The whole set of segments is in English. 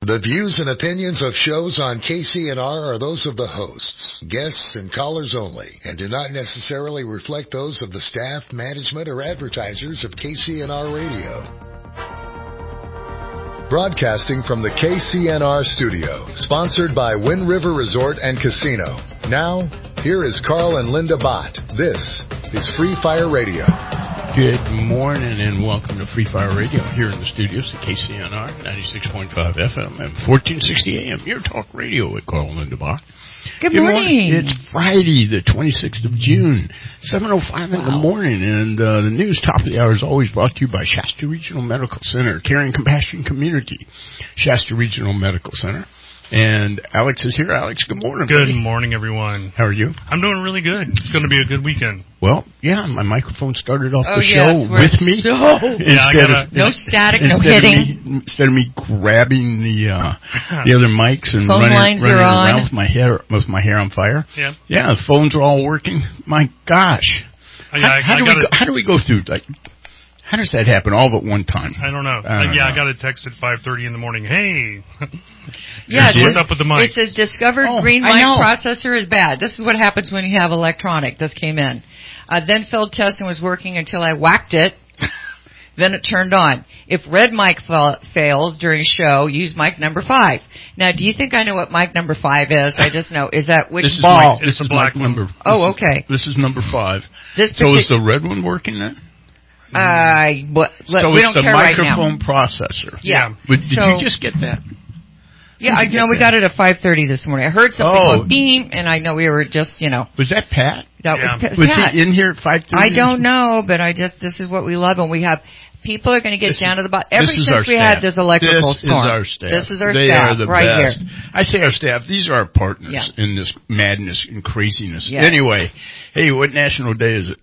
The views and opinions of shows on KCNR are those of the hosts, guests, and callers only, and do not necessarily reflect those of the staff, management, or advertisers of KCNR Radio. Broadcasting from the KCNR studio, sponsored by Wind River Resort and Casino. Now, here is Carl and Linda Bott. This is Free Fire Radio. Good morning and welcome to Free Fire Radio here in the studios at KCNR 96.5 FM and 1460 AM. Your talk radio with Carl and Linda Bach. Good morning. It's Friday, the 26th of June, 7:05 in the morning, and the news top of the hour is always brought to you by Shasta Regional Medical Center, Caring Compassion Community, Shasta Regional Medical Center. And Alex is here. Alex, good morning. Good morning, everyone. How are you? I'm doing really good. It's going to be a good weekend. Well, yeah, my microphone started off the show with me. No static, no hitting. Instead of me grabbing the other mics and phone running around with my hair on fire. Yeah, the phones are all working. My gosh. How do we go through, like, how does that happen all at one time? I don't know. I got a text at 5:30 in the morning. Hey. Yeah, what's up with the mic? It says discovered green mic processor is bad. This is what happens when you have electronic. This came in. Then field testing was working until I whacked it. Then it turned on. If red mic fails during show, use mic number 5. Now, do you think I know what mic number 5 is? I just know. Is that which ball? It's a black number. Oh, okay. This is number 5. So is the red one working then? We don't care right now. So it's the microphone processor. Yeah. Did you just get that? Yeah, I know we got it at 5:30 this morning. I heard something go beam, and I know we were just, Was that Pat? That was Pat. Was he in here at 5:30? I don't know, but this is what we love, and we have, people are going to get down to the bottom. Ever since we had this electrical storm. This is our staff. This is our they staff are the right best. here. I say our staff. These are our partners in this madness and craziness. Yeah. Anyway, hey, what national day is it?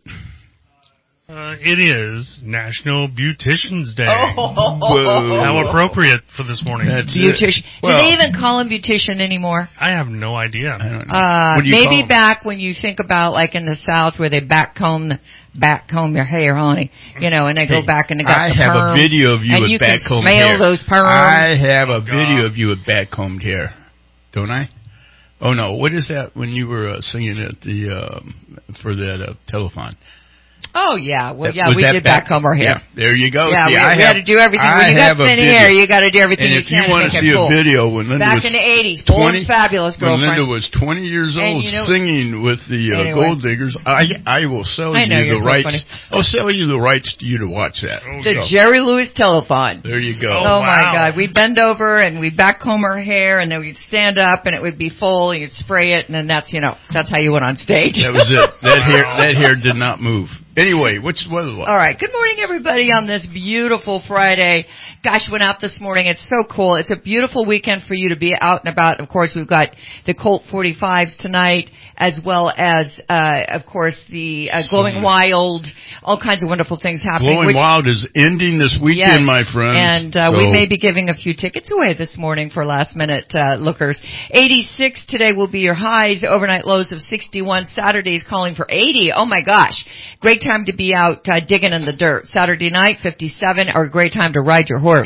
It is National Beautician's Day. Oh. How appropriate for this morning. That's Beautician. Well, do they even call him beautician anymore? I have no idea. I don't know. What do you call maybe them? back when you think about, like, in the South where they backcomb your hair, honey, and they go back and they got I the have perms, a video of you and with you can backcombed smell hair. those perms. I have a video of you with backcombed hair, don't I? Oh no! What is that when you were singing at the for that telethon? Oh, yeah. Well, we did backcomb our hair. Yeah, there you go. Yeah, see, we had to do everything. When you got thin hair, you got to do everything and you can to make it cool. And if you want to see a video when Linda back was in the 80s, bold and fabulous girlfriend. When Linda was 20 years old singing with the Gold Diggers, I will sell you the rights. I'll sell you the rights to you to watch that. The Jerry Lewis telethon. There you go. Oh my God. We'd bend over and we'd backcomb her hair, and then we'd stand up and it would be full, and you'd spray it, and then that's how you went on stage. That was it. That hair did not move. Anyway, what's the weather like? All right. Good morning, everybody, on this beautiful Friday. Gosh, went out this morning. It's so cool. It's a beautiful weekend for you to be out and about. Of course, we've got the Colt 45s tonight, as well as, of course, the Glowing Wild, all kinds of wonderful things happening. Glowing Wild is ending this weekend, my friends. And we may be giving a few tickets away this morning for last-minute lookers. 86 today will be your highs. Overnight lows of 61. Saturday's calling for 80. Oh, my gosh. Great time to be out digging in the dirt. Saturday night, 57, or a great time to ride your horse.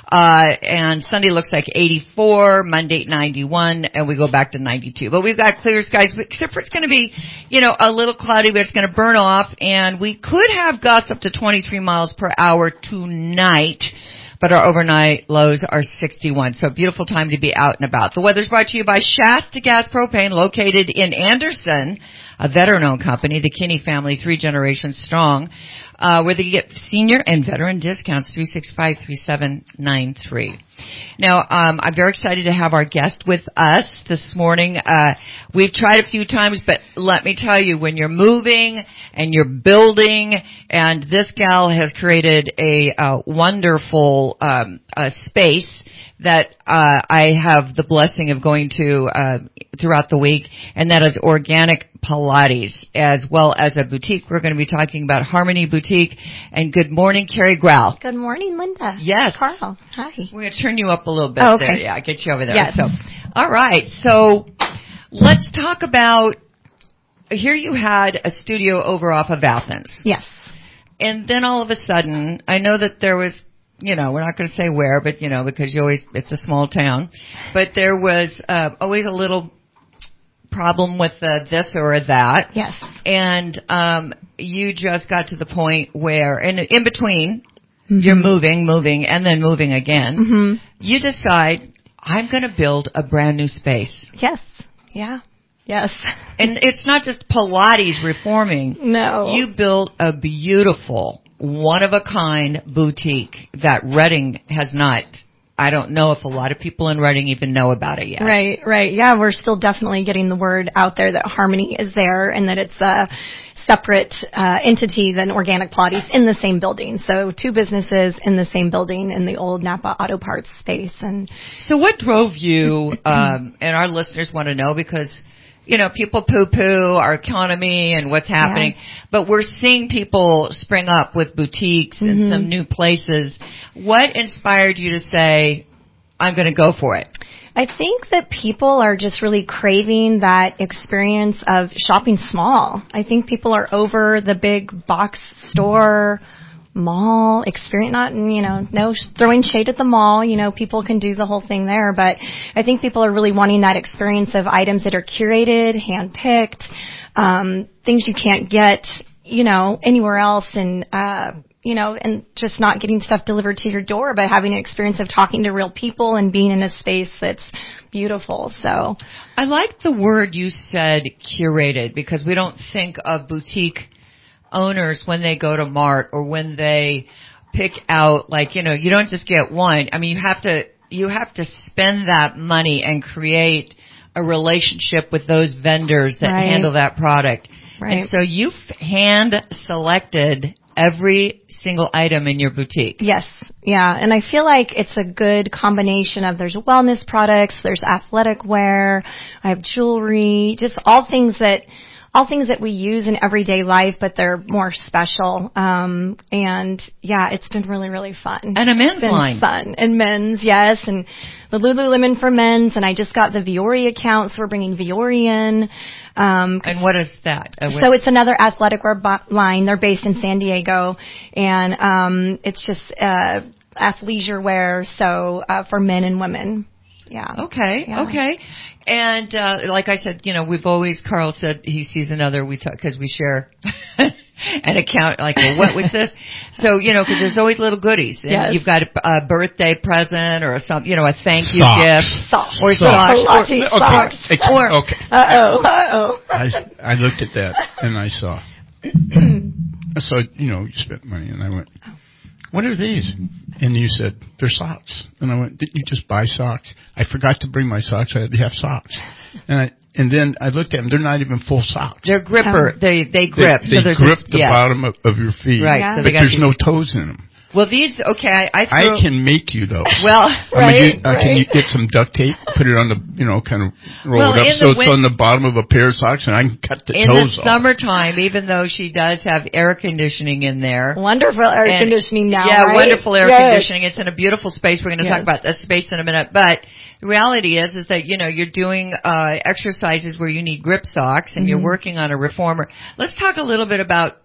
And Sunday looks like 84, Monday 91, and we go back to 92. But we've got clear skies, except for it's going to be, a little cloudy, but it's going to burn off, and we could have gusts up to 23 miles per hour tonight. But our overnight lows are 61. So a beautiful time to be out and about. The weather's brought to you by Shasta Gas Propane, located in Anderson, a veteran-owned company, the Kinney family, 3 generations strong, where they get senior and veteran discounts, 365-3793. Now, I'm very excited to have our guest with us this morning. We've tried a few times, but let me tell you, when you're moving and you're building, and this gal has created a wonderful space that I have the blessing of going to throughout the week, and that is Organic Pilates, as well as a boutique. We're going to be talking about Harmony Boutique. And good morning, Carrie Grau. Good morning, Linda. Yes. Carl. Hi. We're going to turn you up a little bit okay. there. Yeah, get you over there. Yes. So, all right. So let's talk about, here you had a studio over off of Athens. Yes. And then all of a sudden, I know that there was we're not going to say where, but because it's a small town, but there was always a little problem with this or that. Yes. And you just got to the point where, in between, you're moving, and then moving again. You decide, I'm going to build a brand new space. Yes. Yeah. Yes. And it's not just Pilates reforming. No. You built a beautiful, one-of-a-kind boutique that Reading has not. I don't know if a lot of people in Reading even know about it yet. Right. Yeah, we're still definitely getting the word out there that Harmony is there and that it's a separate entity than Organic Pilates in the same building. So 2 businesses in the same building in the old Napa Auto Parts space. And so what drove you, and our listeners want to know because, people poo-poo our economy and what's happening, but we're seeing people spring up with boutiques and some new places. What inspired you to say, I'm going to go for it? I think that people are just really craving that experience of shopping small. I think people are over the big box store, mall experience, not, no throwing shade at the mall. People can do the whole thing there, but I think people are really wanting that experience of items that are curated, hand-picked, things you can't get, anywhere else, and and just not getting stuff delivered to your door, but having an experience of talking to real people and being in a space that's beautiful. So I like the word you said, curated, because we don't think of boutique owners when they go to Mart or when they pick out, you don't just get one. I mean, you have to spend that money and create a relationship with those vendors that handle that product. Right. And so you've hand selected every single item in your boutique. Yes. Yeah. And I feel like it's a good combination of there's wellness products, there's athletic wear, I have jewelry, just all things that we use in everyday life, but they're more special. And yeah, it's been really, really fun. And a men's line. Fun. And men's, yes. And the Lululemon for men's. And I just got the Viore account, so we're bringing Viore in. And what is that? So it's another athletic wear line. They're based in San Diego, and it's just athleisure wear, so for men and women. Yeah. Okay. Yeah. Okay. And like I said, Carl said he sees another. We talk because we share an account. Like, well, what was this? So because there's always little goodies. And you've got a birthday present or something. A thank you gift. Socks. Or socks. Okay. Uh-oh. I looked at that and I saw. So you spent money, and I went, what are these? And you said, they're socks. And I went, didn't you just buy socks? I forgot to bring my socks. I had to have socks. And then I looked at them. They're not even full socks. They're gripper. They grip. They grip the bottom of your feet. Right. Yeah. So but there's no toes in them. Well, these, okay, I can make you those. Well, can you get some duct tape, put it on the, kind of roll it up so it's on the bottom of a pair of socks, and I can cut the toes off. In the summertime, even though she does have air conditioning in there. Wonderful air conditioning now, Yeah, right? wonderful air conditioning. It's in a beautiful space. We're going to talk about that space in a minute. But the reality is that, you're doing exercises where you need grip socks, and you're working on a reformer. Let's talk a little bit about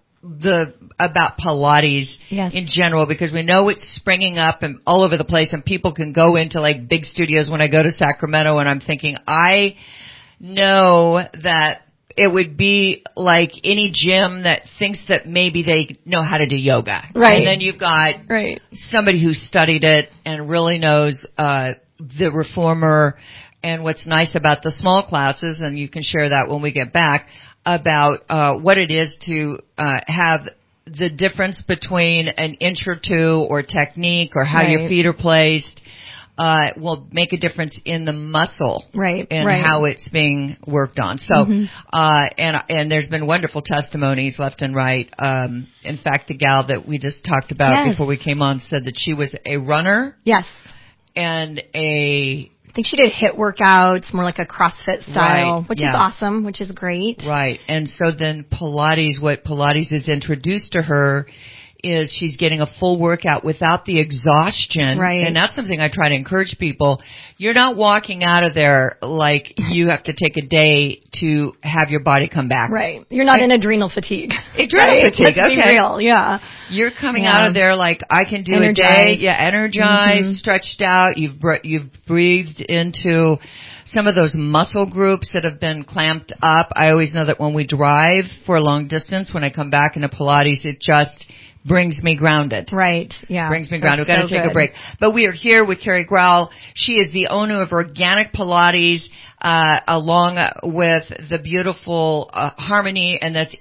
Pilates in general, because we know it's springing up and all over the place, and people can go into like big studios. When I go to Sacramento, and I'm thinking, I know that it would be like any gym that thinks that maybe they know how to do yoga. Right. And then you've got somebody who studied it and really knows the reformer. And what's nice about the small classes, and you can share that when we get back, about what it is to have the difference between an inch or two or technique or how your feet are placed will make a difference in the muscle and how it's being worked on. So and there's been wonderful testimonies left and right. In fact, the gal that we just talked about before we came on said that she was a runner. Yes. And I think she did HIIT workouts, more like a CrossFit style, which is awesome, which is great. Right. And so then Pilates, what Pilates has introduced to her is she's getting a full workout without the exhaustion. Right. And that's something I try to encourage people. You're not walking out of there like you have to take a day to have your body come back. Right. You're not in adrenal fatigue. Adrenal fatigue, Let's okay. be real, yeah. You're coming out of there like I can do a day. Yeah, energized, stretched out. You've breathed into some of those muscle groups that have been clamped up. I always know that when we drive for a long distance, when I come back into Pilates, it just brings me grounded. Right, yeah. Brings me grounded. We've got to take a break. But we are here with Carrie Growell. She is the owner of Organic Pilates, along with the beautiful Harmony, and that's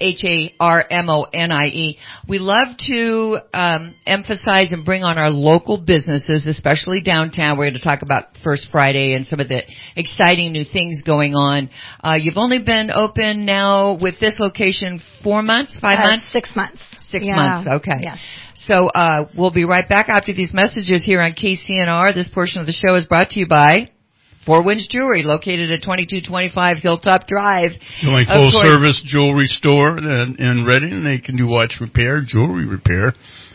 HARMONIE. We love to emphasize and bring on our local businesses, especially downtown. We're going to talk about First Friday and some of the exciting new things going on. You've only been open now with this location 4 months, 5 months? 6 months. 6 months, okay. Yes. So we'll be right back after these messages here on KCNR. This portion of the show is brought to you by Four Winds Jewelry, located at 2225 Hilltop Drive. The only full-service jewelry store in Redding. They can do watch repair, jewelry repair.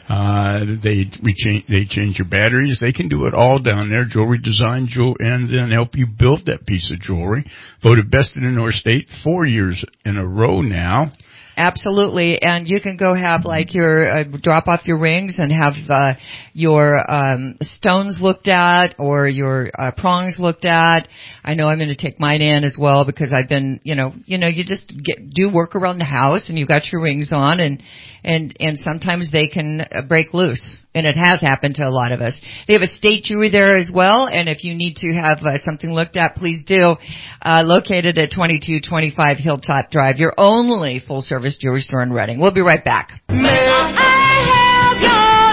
They change your batteries. They can do it all down there. Jewelry design, and then help you build that piece of jewelry. Voted best in the North State 4 years in a row now. Absolutely, and you can go have like your drop off your rings and have your stones looked at or your prongs looked at. I know I'm going to take mine in as well because I've been, you just do work around the house and you've got your rings on and sometimes they can break loose. And it has happened to a lot of us. They have a state jewelry there as well, and if you need to have something looked at, please do. Located at 2225 Hilltop Drive, your only full-service jewelry store in Redding. We'll be right back. May I have your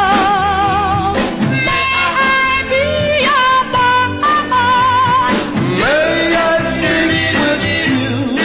love? May I be your boy? May I sleep with you?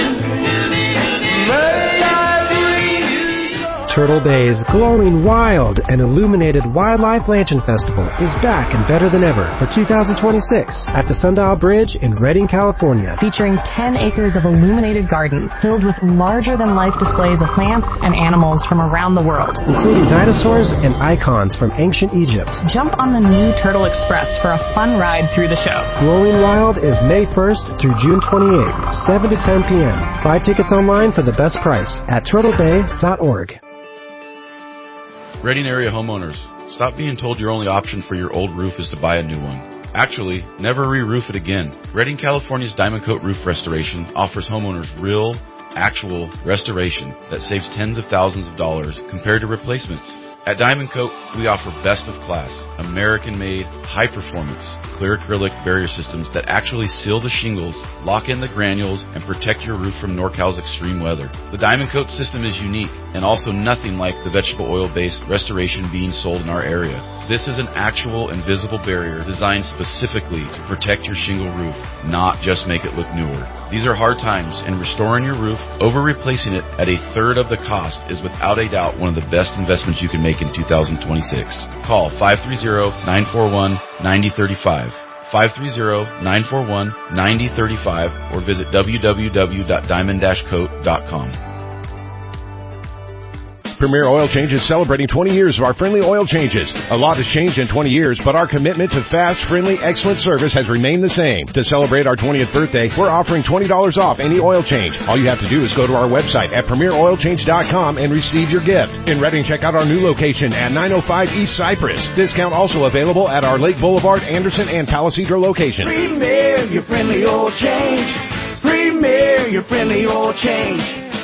May I breathe you? Turtle Bay's glowing, wild, and illuminated Wildlife Lantern Festival is back and better than ever for 2026 at the Sundial Bridge in Redding, California. Featuring 10 acres of illuminated gardens filled with larger-than-life displays of plants and animals from around the world, including dinosaurs and icons from ancient Egypt. Jump on the new Turtle Express for a fun ride through the show. Glowing Wild is May 1st through June 28th, 7 to 10 p.m. Buy tickets online for the best price at turtlebay.org. Redding area homeowners, stop being told your only option for your old roof is to buy a new one. Actually, never re-roof it again. Redding, California's Diamond Coat Roof Restoration offers homeowners real, actual restoration that saves tens of thousands of dollars compared to replacements. At Diamond Coat, we offer best of class, American-made, high-performance, clear acrylic barrier systems that actually seal the shingles, lock in the granules, and protect your roof from NorCal's extreme weather. The Diamond Coat system is unique and also nothing like the vegetable oil-based restoration being sold in our area. This is an actual invisible barrier designed specifically to protect your shingle roof, not just make it look newer. These are hard times, and restoring your roof over replacing it at a third of the cost is without a doubt one of the best investments you can make in 2026. Call 530-941-9035. 530-941-9035 or visit www.diamond-coat.com. Premier Oil Change is celebrating 20 years of our friendly oil changes. A lot has changed in 20 years, but our commitment to fast, friendly, excellent service has remained the same. To celebrate our 20th birthday, we're offering $20 off any oil change. All you have to do is go to our website at premieroilchange.com and receive your gift. In Redding, check out our new location at 905 East Cypress. Discount also available at our Lake Boulevard, Anderson, and Palisadro locations. Premier, your friendly oil change. Premier, your friendly oil change.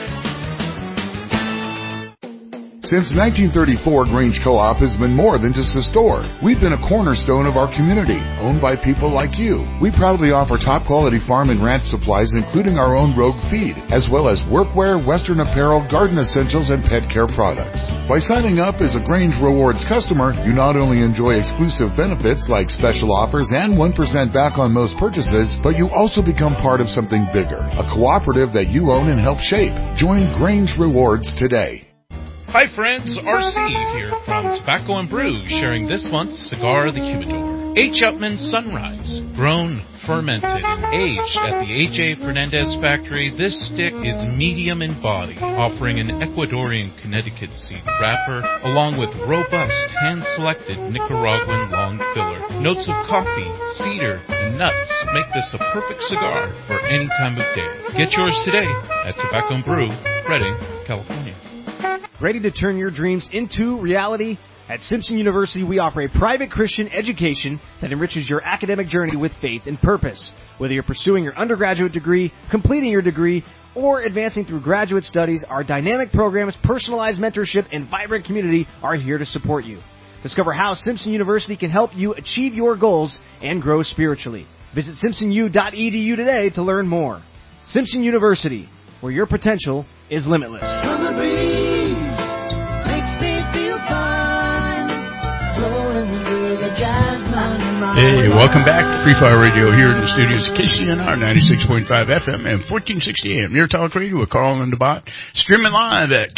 Since 1934, Grange Co-op has been more than just a store. We've been a cornerstone of our community, owned by people like you. We proudly offer top-quality farm and ranch supplies, including our own Rogue feed, as well as workwear, Western apparel, garden essentials, and pet care products. By signing up as a Grange Rewards customer, you not only enjoy exclusive benefits like special offers and 1% back on most purchases, but you also become part of something bigger, a cooperative that you own and help shape. Join Grange Rewards today. Hi friends, RC here from Tobacco and Brew, sharing this month's Cigar of the Humidor. H. Upmann Sunrise, grown fermented and aged at the A.J. Fernandez factory, this stick is medium in body, offering an Ecuadorian Connecticut seed wrapper along with robust, hand-selected Nicaraguan long filler. Notes of coffee, cedar, and nuts make this a perfect cigar for any time of day. Get yours today at Tobacco and Brew, Redding, California. Ready to turn your dreams into reality? At Simpson University, we offer a private Christian education that enriches your academic journey with faith and purpose. Whether you're pursuing your undergraduate degree, completing your degree, or advancing through graduate studies, our dynamic programs, personalized mentorship, and vibrant community are here to support you. Discover how Simpson University can help you achieve your goals and grow spiritually. Visit simpsonu.edu today to learn more. Simpson University, where your potential is limitless. Summer breeze makes me feel fine. Blowing through the jasmine. Hey, welcome back to Free Fire Radio here in the studios of KCNR 96.5 FM and 1460 AM. Near Talk Radio with Carl and the Bot. Streaming live at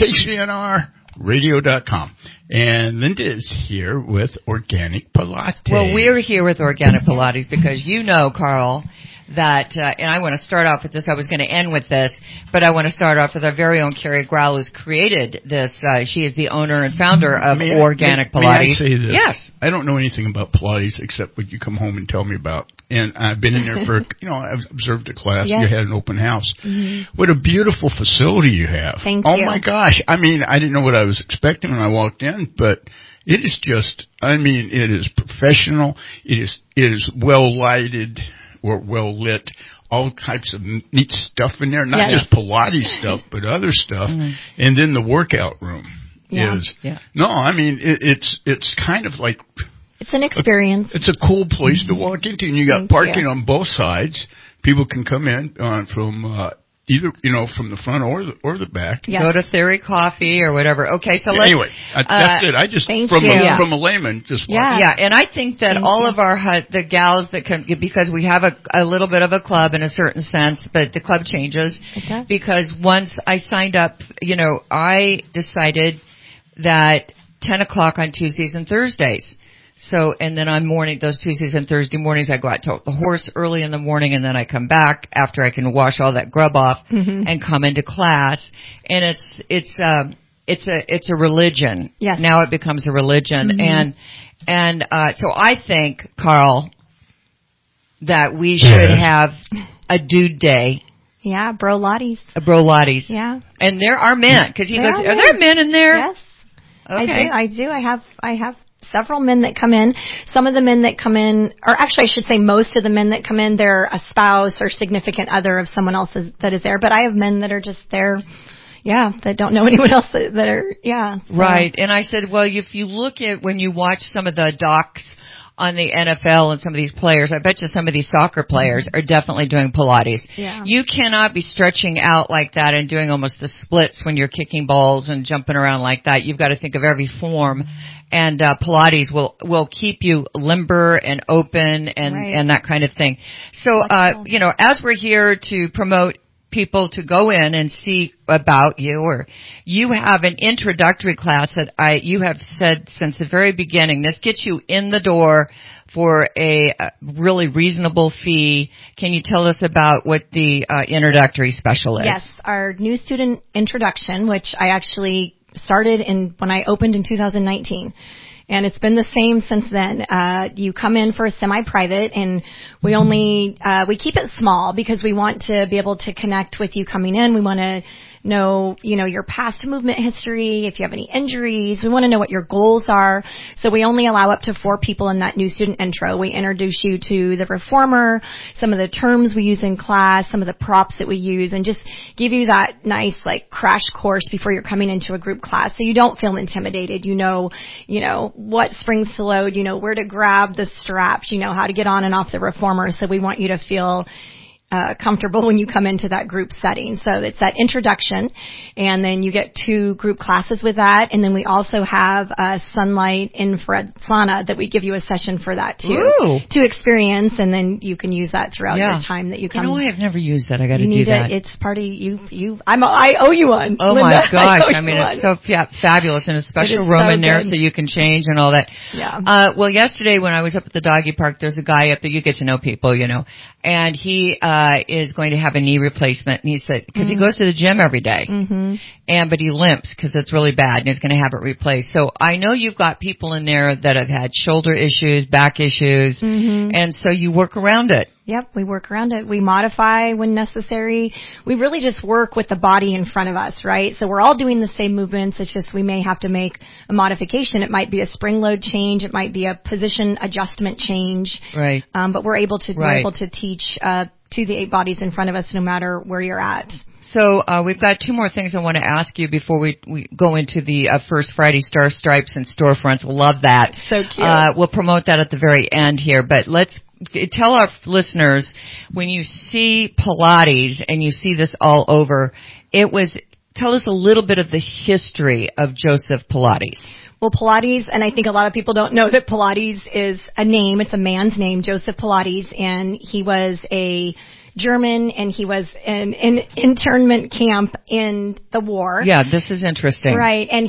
KCNRradio.com. And Linda is here with Organic Pilates. Well, we're here with Organic Pilates because you know, Carl, that, and I want to start off with this. I was going to end with this, but I want to start off with our very own Carrie Grau, who's created this. She is the owner and founder of Organic Pilates. May I say this? Yes. I don't know anything about Pilates except what you come home and tell me about. And I've been in there for, I've observed a class. Yes. You had an open house. Mm-hmm. What a beautiful facility you have. Thank you. Oh, you. my gosh. I mean, I didn't know what I was expecting when I walked in, but it is just, it is professional. It is well lighted or well lit. All types of neat stuff in there. Not just Pilates stuff, but other stuff. Mm-hmm. And then the workout room is. Yeah. No, it's kind of like. It's an experience. It's a cool place to walk into, and you got parking on both sides. People can come in from either, from the front or the back. Yeah. Go to Theory Coffee or whatever. Okay, so let's. Anyway, that's it. I just from a layman just. Yeah, and I think that all of the gals that come, because we have a little bit of a club in a certain sense, but the club changes because once I signed up, I decided that 10 o'clock on Tuesdays and Thursdays. So, and then on those Tuesdays and Thursday mornings, I go out to the horse early in the morning, and then I come back after I can wash all that grub off and come into class. And it's a religion. Yes. Now it becomes a religion. And so I think, Carl, that we should have a dude day. Yeah, Brolattes. Brolattes. Yeah. And there are men, because he goes, are there men in there? Yes. Okay. I do. I have several men that come in. Some of the men that come in, or actually I should say most of the men that come in, they're a spouse or significant other of someone else that is there. But I have men that are just there, that don't know anyone else that are, Right. And I said, well, if you look at when you watch some of the docs on the NFL and some of these players, I bet you some of these soccer players are definitely doing Pilates. Yeah. You cannot be stretching out like that and doing almost the splits when you're kicking balls and jumping around like that. You've got to think of every form. And Pilates will keep you limber and open and that kind of thing. So, as we're here to promote people to go in and see about you, or you have an introductory class that you have said since the very beginning, this gets you in the door for a really reasonable fee. Can you tell us about what the introductory special is? Yes, our new student introduction, which I actually started when I opened in 2019. And it's been the same since then. You come in for a semi-private, and we keep it small because we want to be able to connect with you coming in. We want to know, your past movement history, if you have any injuries. We want to know what your goals are. So we only allow up to 4 people in that new student intro. We introduce you to the reformer, some of the terms we use in class, some of the props that we use, and just give you that nice, crash course before you're coming into a group class so you don't feel intimidated. You know what springs to load, where to grab the straps, how to get on and off the reformer. So we want you to feel comfortable when you come into that group setting. So it's that introduction, and then you get 2 group classes with that, and then we also have a sunlight infrared sauna that we give you a session for that too. Ooh. To experience, and then you can use that throughout your time that you come. You know, I've never used that. I got to do that. It's part of you. I owe you one. Oh Linda, my gosh! I mean, one. it's so fabulous, and a special room in there so you can change and all that. Yeah. Well, yesterday when I was up at the doggy park, there's a guy up there. You get to know people, you know, and he is going to have a knee replacement, and he said because he goes to the gym every day, but he limps because it's really bad, and he's going to have it replaced. So I know you've got people in there that have had shoulder issues, back issues, and so you work around it. Yep, we work around it. We modify when necessary. We really just work with the body in front of us, right? So we're all doing the same movements. It's just we may have to make a modification. It might be a spring load change. It might be a position adjustment change. Right. But we're able to teach to the 8 bodies in front of us no matter where you're at. So we've got 2 more things I want to ask you before we go into the First Friday Star Stripes and storefronts. Love that. So cute. We'll promote that at the very end here, but let's tell our listeners, when you see Pilates and you see this all over, tell us a little bit of the history of Joseph Pilates. Well, Pilates, and I think a lot of people don't know that Pilates is a name. It's a man's name, Joseph Pilates, and he was a German, and he was in an internment camp in the war. Yeah, this is interesting. Right, and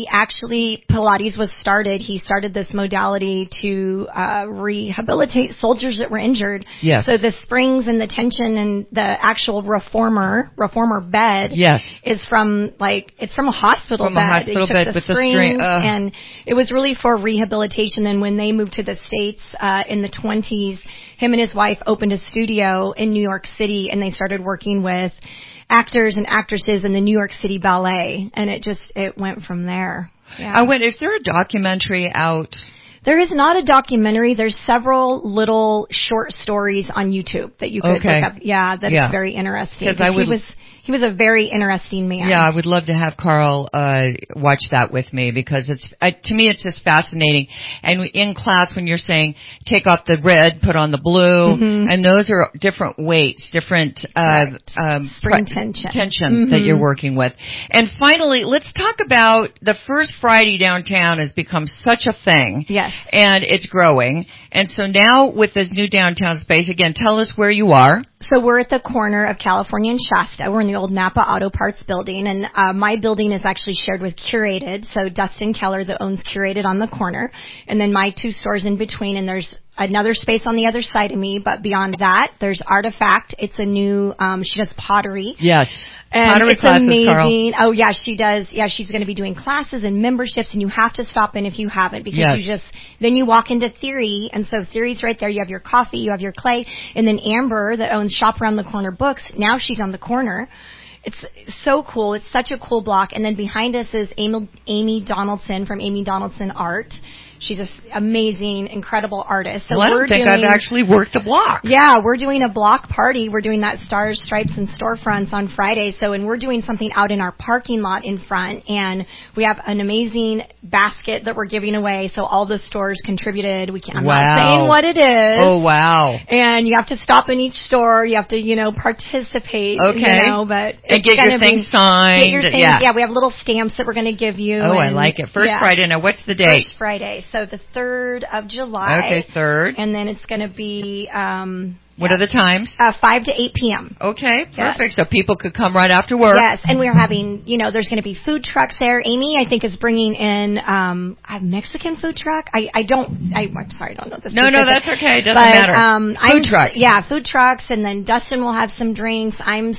Pilates was started. He started this modality to rehabilitate soldiers that were injured. Yes. So the springs and the tension and the actual reformer bed is from a hospital bed. From a hospital bed with the string. And it was really for rehabilitation. And when they moved to the States in the 20s, him and his wife opened a studio in New York City, and they started working with actors and actresses in the New York City Ballet, and it went from there. Yeah. Is there a documentary out? There is not a documentary. There's several little short stories on YouTube that you could look up. Yeah, that's very interesting. He was a very interesting man. Yeah, I would love to have Carl watch that with me because to me it's just fascinating. And in class when you're saying take off the red, put on the blue, and those are different weights, different spring tension that you're working with. And finally, let's talk about the First Friday downtown has become such a thing. Yes. And it's growing. And so now with this new downtown space, again, tell us where you are. So we're at the corner of California and Shasta. We're in the old Napa Auto Parts building, and my building is actually shared with Curated. So Dustin Keller that owns Curated on the corner, and then my 2 stores in between, and there's another space on the other side of me. But beyond that, there's Artifact. It's a new, she does pottery. Yes. And pottery it's classes, amazing. Carl. Oh yeah, she does. Yeah, she's going to be doing classes and memberships, and you have to stop in if you haven't because then you walk into Theory, and so Theory's right there. You have your coffee, you have your clay, and then Amber that owns Shop Around the Corner Books. Now she's on the corner. It's so cool. It's such a cool block. And then behind us is Amy Donaldson from Amy Donaldson Art. She's an amazing, incredible artist. So I don't think I've actually worked the block. Yeah, we're doing a block party. We're doing that Stars, Stripes, and Storefronts on Friday. And we're doing something out in our parking lot in front. And we have an amazing basket that we're giving away. So all the stores contributed. I'm not saying what it is. Oh, wow. And you have to stop in each store. You have to, participate. Okay. But and get your thing signed. Get your things, yeah, we have little stamps that we're going to give you. Oh, I like it. First Friday. Now, what's the date? First Friday. So the 3rd of July. Okay, 3rd. And then it's going to be... what are the times? 5 to 8 p.m. Okay, perfect. So people could come right after work. Yes, and we're having, there's going to be food trucks there. Amy, I think, is bringing in a Mexican food truck. I'm sorry, I don't know the No, that's okay. It doesn't matter. Food trucks. Yeah, food trucks, and then Dustin will have some drinks. I'm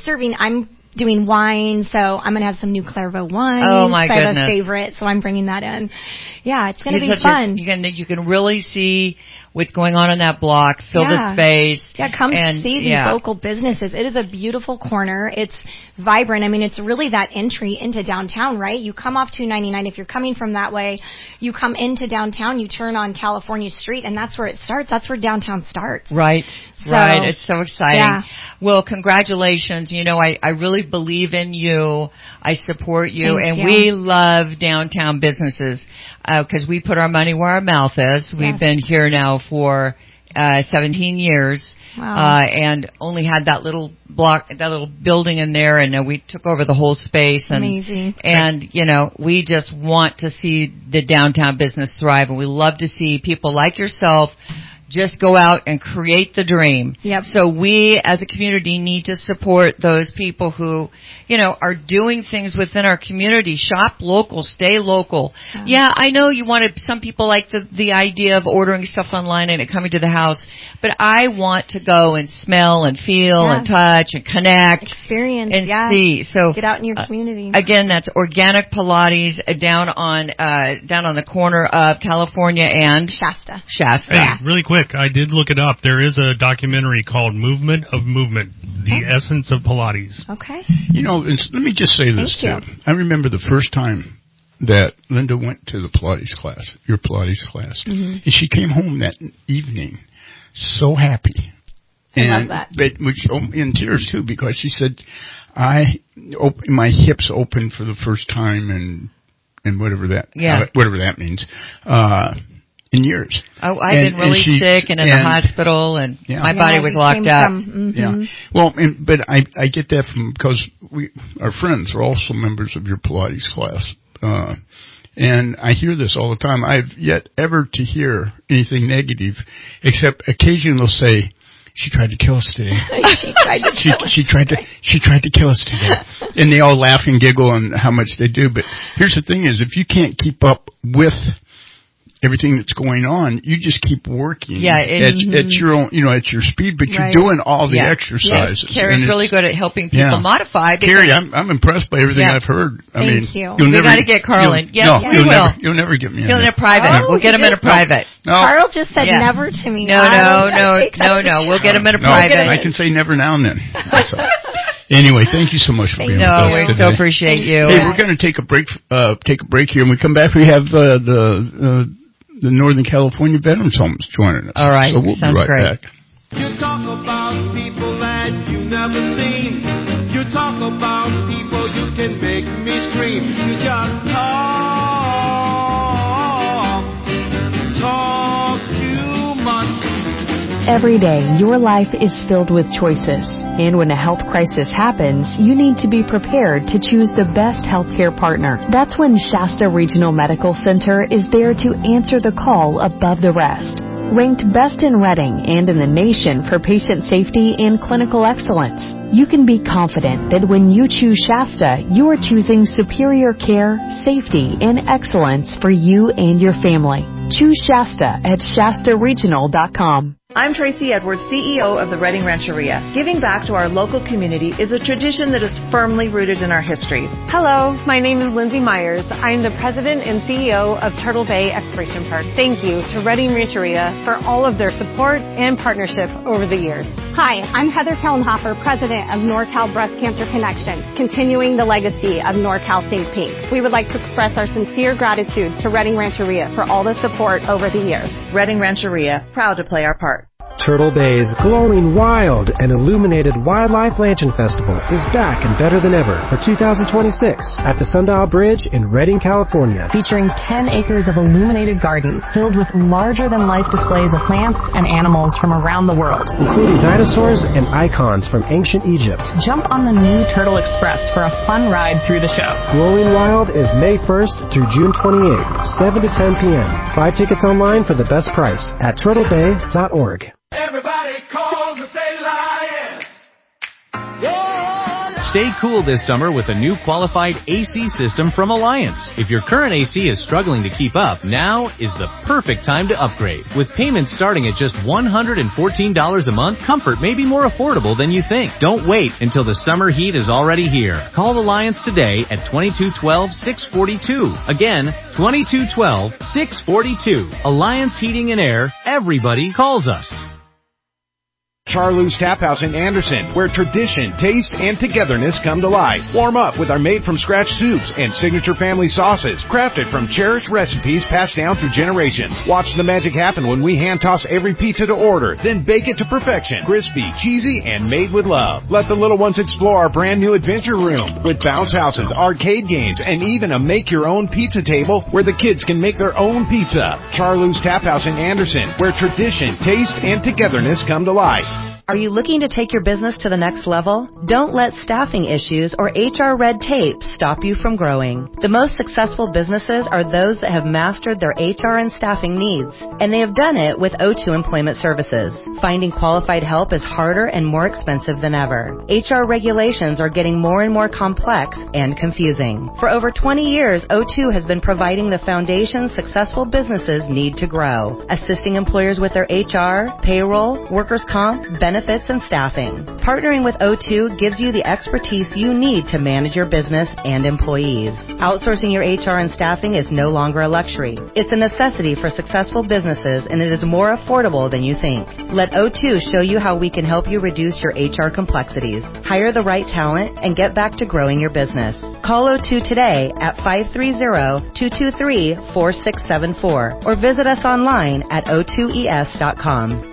doing wine, so I'm going to have some new Clairvaux wine. Oh, my goodness. I have a favorite, so I'm bringing that in. Yeah, it's going to be fun. You can really see what's going on in that block, fill the space. Yeah, come see these local businesses. It is a beautiful corner. It's vibrant. I mean, it's really that entry into downtown, right? You come off 299. If you're coming from that way, you come into downtown, you turn on California Street, and that's where it starts. That's where downtown starts. Right. Right. It's so exciting. Yeah. Well, congratulations. I really believe in you. I support you. We love downtown businesses because we put our money where our mouth is. We've been here now for 17 years. Wow. And only had that little block, that little building in there, and we took over the whole space. And, amazing. And, we just want to see the downtown business thrive, and we love to see people like yourself just go out and create the dream. Yep. So we, as a community, need to support those people who, are doing things within our community. Shop local, stay local. Yeah, I know some people like the idea of ordering stuff online and it coming to the house, but I want to go and smell and feel and touch and connect. Experience, and see. So get out in your community. Again, that's Organic Pilates down on the corner of California and Shasta. Hey, really quick, I did look it up. There is a documentary called Movement of Movement, The Essence of Pilates. Okay. Let me just say this too. I remember the first time that Linda went to the Pilates class, your Pilates class, and she came home that evening so happy. I love that. Which in tears too, because she said, my hips opened for the first time and whatever that means. In years. Oh, I've been really sick and in the hospital, and my body was locked up. Yeah. Well, but I get that because our friends are also members of your Pilates class, and I hear this all the time. I've yet ever to hear anything negative, except occasionally they'll say, "She tried to kill us today." She tried to kill us today, and they all laugh and giggle on how much they do. But here's the thing: is if you can't keep up with everything that's going on, you just keep working at your own, at your speed, but you're doing all the exercises. Carrie's really good at helping people modify. Carrie, I'm impressed by everything I've heard. Thank you. We got to get Carl in. You'll never get me in. He'll in a private. We'll get him in a private. No. Carl just said never to me. No. We'll get him in a private. I can say never now and then. Anyway, thank you so much for being with us we today. so appreciate you. Hey, we're going to take a break here. When we come back, we have the Northern California Veterans Homes joining us. All right. So we'll be right back. You talk about people that you've never seen. You talk about people you can make me scream. You just talk too much. Every day, your life is filled with choices. And when a health crisis happens, you need to be prepared to choose the best healthcare partner. That's when Shasta Regional Medical Center is there to answer the call above the rest. Ranked best in Redding and in the nation for patient safety and clinical excellence, you can be confident that when you choose Shasta, you are choosing superior care, safety, and excellence for you and your family. Choose Shasta at ShastaRegional.com. I'm Tracy Edwards, CEO of the Redding Rancheria. Giving back to our local community is a tradition that is firmly rooted in our history. Hello, my name is Lindsay Myers. I'm the President and CEO of Turtle Bay Exploration Park. Thank you to Redding Rancheria for all of their support and partnership over the years. Hi, I'm Heather Kellenhofer, President of NorCal Breast Cancer Connection, continuing the legacy of NorCal Think Pink. We would like to express our sincere gratitude to Redding Rancheria for all the support over the years. Redding Rancheria, proud to play our part. Turtle Bay's glowing wild and illuminated Wildlife Lantern Festival is back and better than ever for 2026 at the Sundial Bridge in Redding, California. Featuring 10 acres of illuminated gardens filled with larger-than-life displays of plants and animals from around the world, including dinosaurs and icons from ancient Egypt. Jump on the new Turtle Express for a fun ride through the show. Glowing Wild is May 1st through June 28th, 7 to 10 p.m. Buy tickets online for the best price at turtlebay.org. Everybody calls and say lion. Stay cool this summer with a new qualified AC system from Alliance. If your current AC is struggling to keep up, now is the perfect time to upgrade. With payments starting at just $114 a month, comfort may be more affordable than you think. Don't wait until the summer heat is already here. Call Alliance today at 2212-642. Again, 2212-642. Alliance Heating and Air. Everybody calls us. Charlie's Tap House in Anderson, where tradition, taste, and togetherness come to life. Warm up with our made-from-scratch soups and signature family sauces, crafted from cherished recipes passed down through generations. Watch the magic happen when we hand-toss every pizza to order, then bake it to perfection. Crispy, cheesy, and made with love. Let the little ones explore our brand-new adventure room with bounce houses, arcade games, and even a make-your-own pizza table where the kids can make their own pizza. Charlie's Tap House in Anderson, where tradition, taste, and togetherness come to life. Are you looking to take your business to the next level? Don't let staffing issues or HR red tape stop you from growing. The most successful businesses are those that have mastered their HR and staffing needs, and they have done it with O2 Employment Services. Finding qualified help is harder and more expensive than ever. HR regulations are getting more and more complex and confusing. For over 20 years, O2 has been providing the foundation successful businesses need to grow, assisting employers with their HR, payroll, workers' comp, benefits, and staffing. Partnering with O2 gives you the expertise you need to manage your business and employees. Outsourcing your HR and staffing is no longer a luxury. It's a necessity for successful businesses, and it is more affordable than you think. Let O2 show you how we can help you reduce your HR complexities, hire the right talent, and get back to growing your business. Call O2 today at 530-223-4674 or visit us online at o2es.com.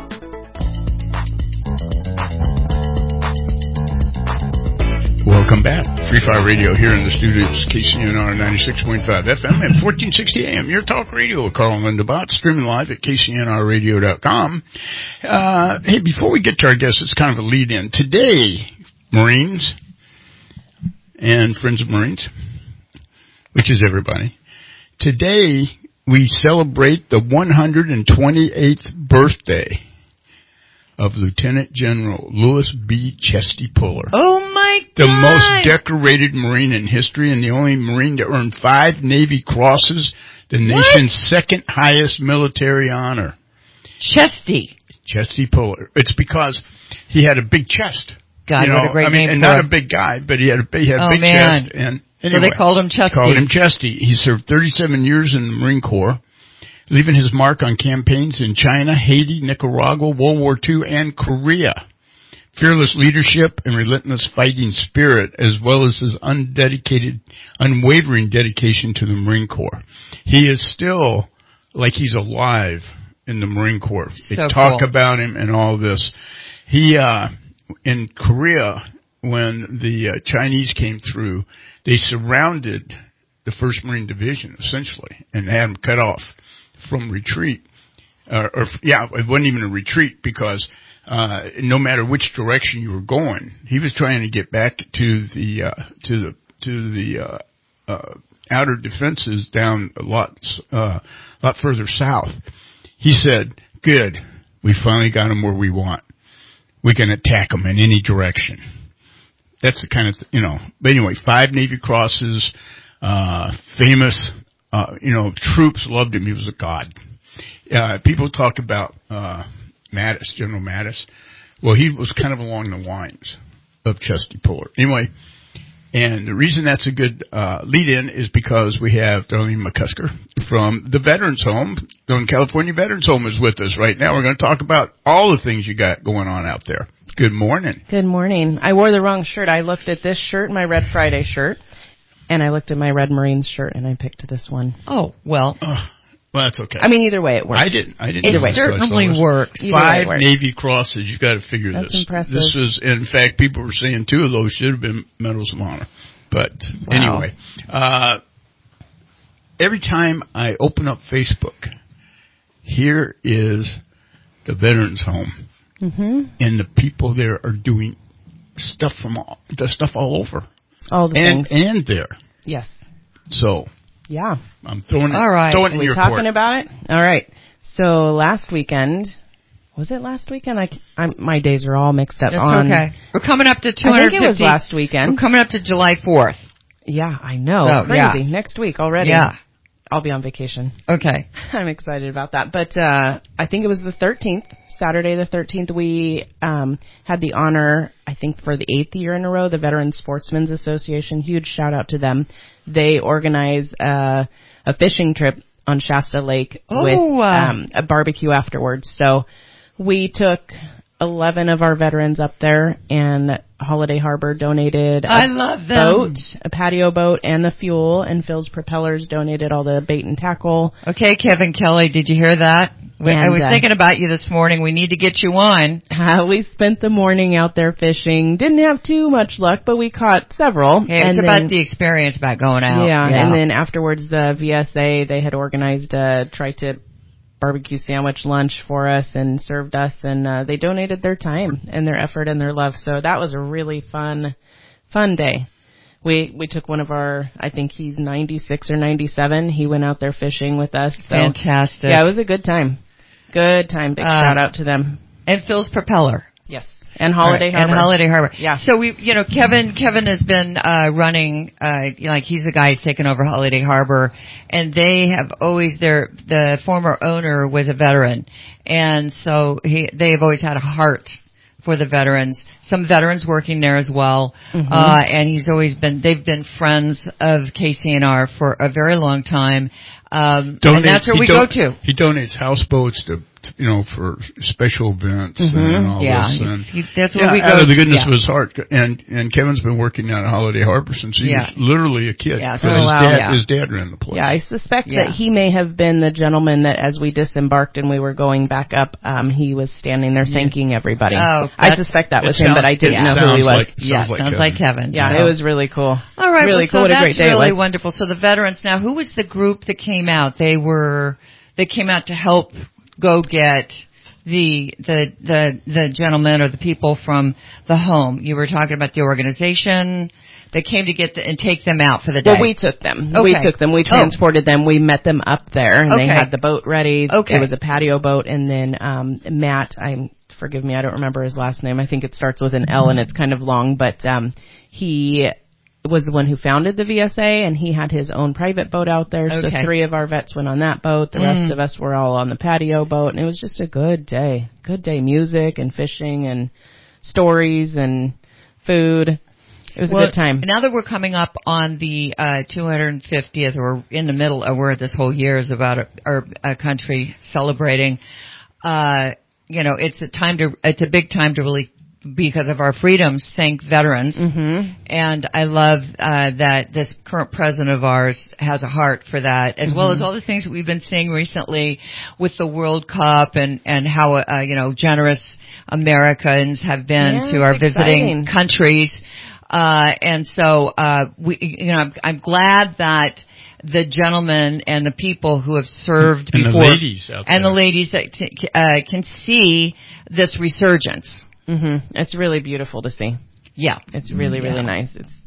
Welcome back. Free Fire Radio here in the studios, KCNR 96.5 FM and 1460 AM. Your talk radio with Carl and Linda Bott, streaming live at kcnrradio.com. Hey, before we get to our guests, it's kind of a lead-in. Today, Marines and Friends of Marines, which is everybody, today we celebrate the 128th birthday of Lieutenant General Louis B. Chesty Puller. Oh, my God. The most decorated Marine in history and the only Marine to earn 5 Navy crosses, the nation's second highest military honor. Chesty Puller. It's because he had a big chest. God, what a great name and for not him. a big guy, but he had a big chest. And anyway, so they called him Chesty. He served 37 years in the Marine Corps, leaving his mark on campaigns in China, Haiti, Nicaragua, World War II, and Korea. Fearless leadership and relentless fighting spirit, as well as his unwavering dedication to the Marine Corps. He is still like he's alive in the Marine Corps. They talk about him and all this. He, in Korea, when the Chinese came through, they surrounded the 1st Marine Division, essentially, and had them cut off from retreat. It wasn't even a retreat because no matter which direction you were going, he was trying to get back to the outer defenses down a lot further south. He said, "Good, we finally got them where we want. We can attack them in any direction." That's the kind of But anyway, 5 Navy crosses, famous. Troops loved him. He was a god. People talk about Mattis, General Mattis. Well, he was kind of along the lines of Chesty Puller. Anyway, and the reason that's a good lead-in is because we have Darlene McCusker from the Veterans Home. The California Veterans Home is with us right now. We're going to talk about all the things you got going on out there. Good morning. Good morning. I wore the wrong shirt. I looked at this shirt, my Red Friday shirt. And I looked at my Red Marines shirt, and I picked this one. Oh, well. Well, that's okay. I mean, either way, it works. I didn't. Either way, it certainly works. 5 Navy crosses. You've got to figure That's this. Impressive. This is, in fact, people were saying 2 of those should have been Medals of Honor. But anyway, every time I open up Facebook, here is the Veterans Home, and the people there are doing stuff all over. All the things. And there. Yes. So. Yeah. I'm throwing it, all right. throwing it in your court. Talking about it? All right. So last weekend, was it last weekend? My days are all mixed up. That's okay. We're coming up to 250. I think it was last weekend. We're coming up to July 4th. Yeah, I know. So, crazy. Yeah. Next week already. Yeah. I'll be on vacation. Okay. I'm excited about that. But I think it was the 13th. Saturday the 13th, we had the honor, I think for the 8th year in a row, the Veteran Sportsmen's Association. Huge shout out to them. They organize a fishing trip on Shasta Lake with a barbecue afterwards. So we took 11 of our veterans up there, and Holiday Harbor donated I love them. boat, a patio boat, and the fuel, and Phil's Propellers donated all the bait and tackle. Okay, Kevin Kelly, did you hear that? I was And, thinking about you this morning. We need to get you on. We spent the morning out there fishing. Didn't have too much luck, but we caught several. Hey, it's about the experience about going out. Yeah, and then afterwards the VSA, they had organized a tri-tip barbecue sandwich lunch for us and served us, and they donated their time and their effort and their love. So that was a really fun day. We took one of our, I think he's 96 or 97. He went out there fishing with us. So, fantastic. Yeah, it was a good time. Good time. Big shout out to them. And Phil's Propeller. Yes. And Holiday Harbor. And Holiday Harbor. Yeah. So Kevin has been running, like he's the guy who's taken over Holiday Harbor, and they have always the former owner was a veteran, and so they have always had a heart for the veterans. Some veterans working there as well, and they've been friends of KCNR for a very long time. And that's where we go to. He donates houseboats to, for special events and all this. And that's where we go. Out of the goodness of his heart. And Kevin's been working down at Holiday Harbor since he was literally a kid. Yeah. His dad ran the place. Yeah, I suspect that he may have been the gentleman that as we disembarked and we were going back up, he was standing there thanking everybody. Oh, I suspect that was him, but I didn't know who he was. Sounds like Kevin. Yeah, it was really cool. All right, really cool. So what a great day really it was. Wonderful. So the veterans. Now, who was the group that came out? They came out to help go get the gentlemen or the people from the home. You were talking about the organization. They came to get and take them out for the day. Well, we took them. Okay. We took them. We transported them. We met them up there, and they had the boat ready. Okay. It was a patio boat, and then Matt, forgive me, I don't remember his last name. I think it starts with an L, and it's kind of long, but he was the one who founded the VSA, and he had his own private boat out there. So 3 of our vets went on that boat. The rest of us were all on the patio boat, and it was just a good day. Good day. Music and fishing and stories and food. It was a good time. Now that we're coming up on the 250th, or in the middle of where this whole year is about our country celebrating, it's a big time to really, because of our freedoms, thank veterans. And I love that this current president of ours has a heart for that, as well as all the things that we've been seeing recently with the World Cup and how generous Americans have been to our visiting countries. And so I'm glad that the gentlemen and the people who have served and before, the ladies out there. and the ladies that can see this resurgence. It's really beautiful to see. Yeah. It's really, really nice.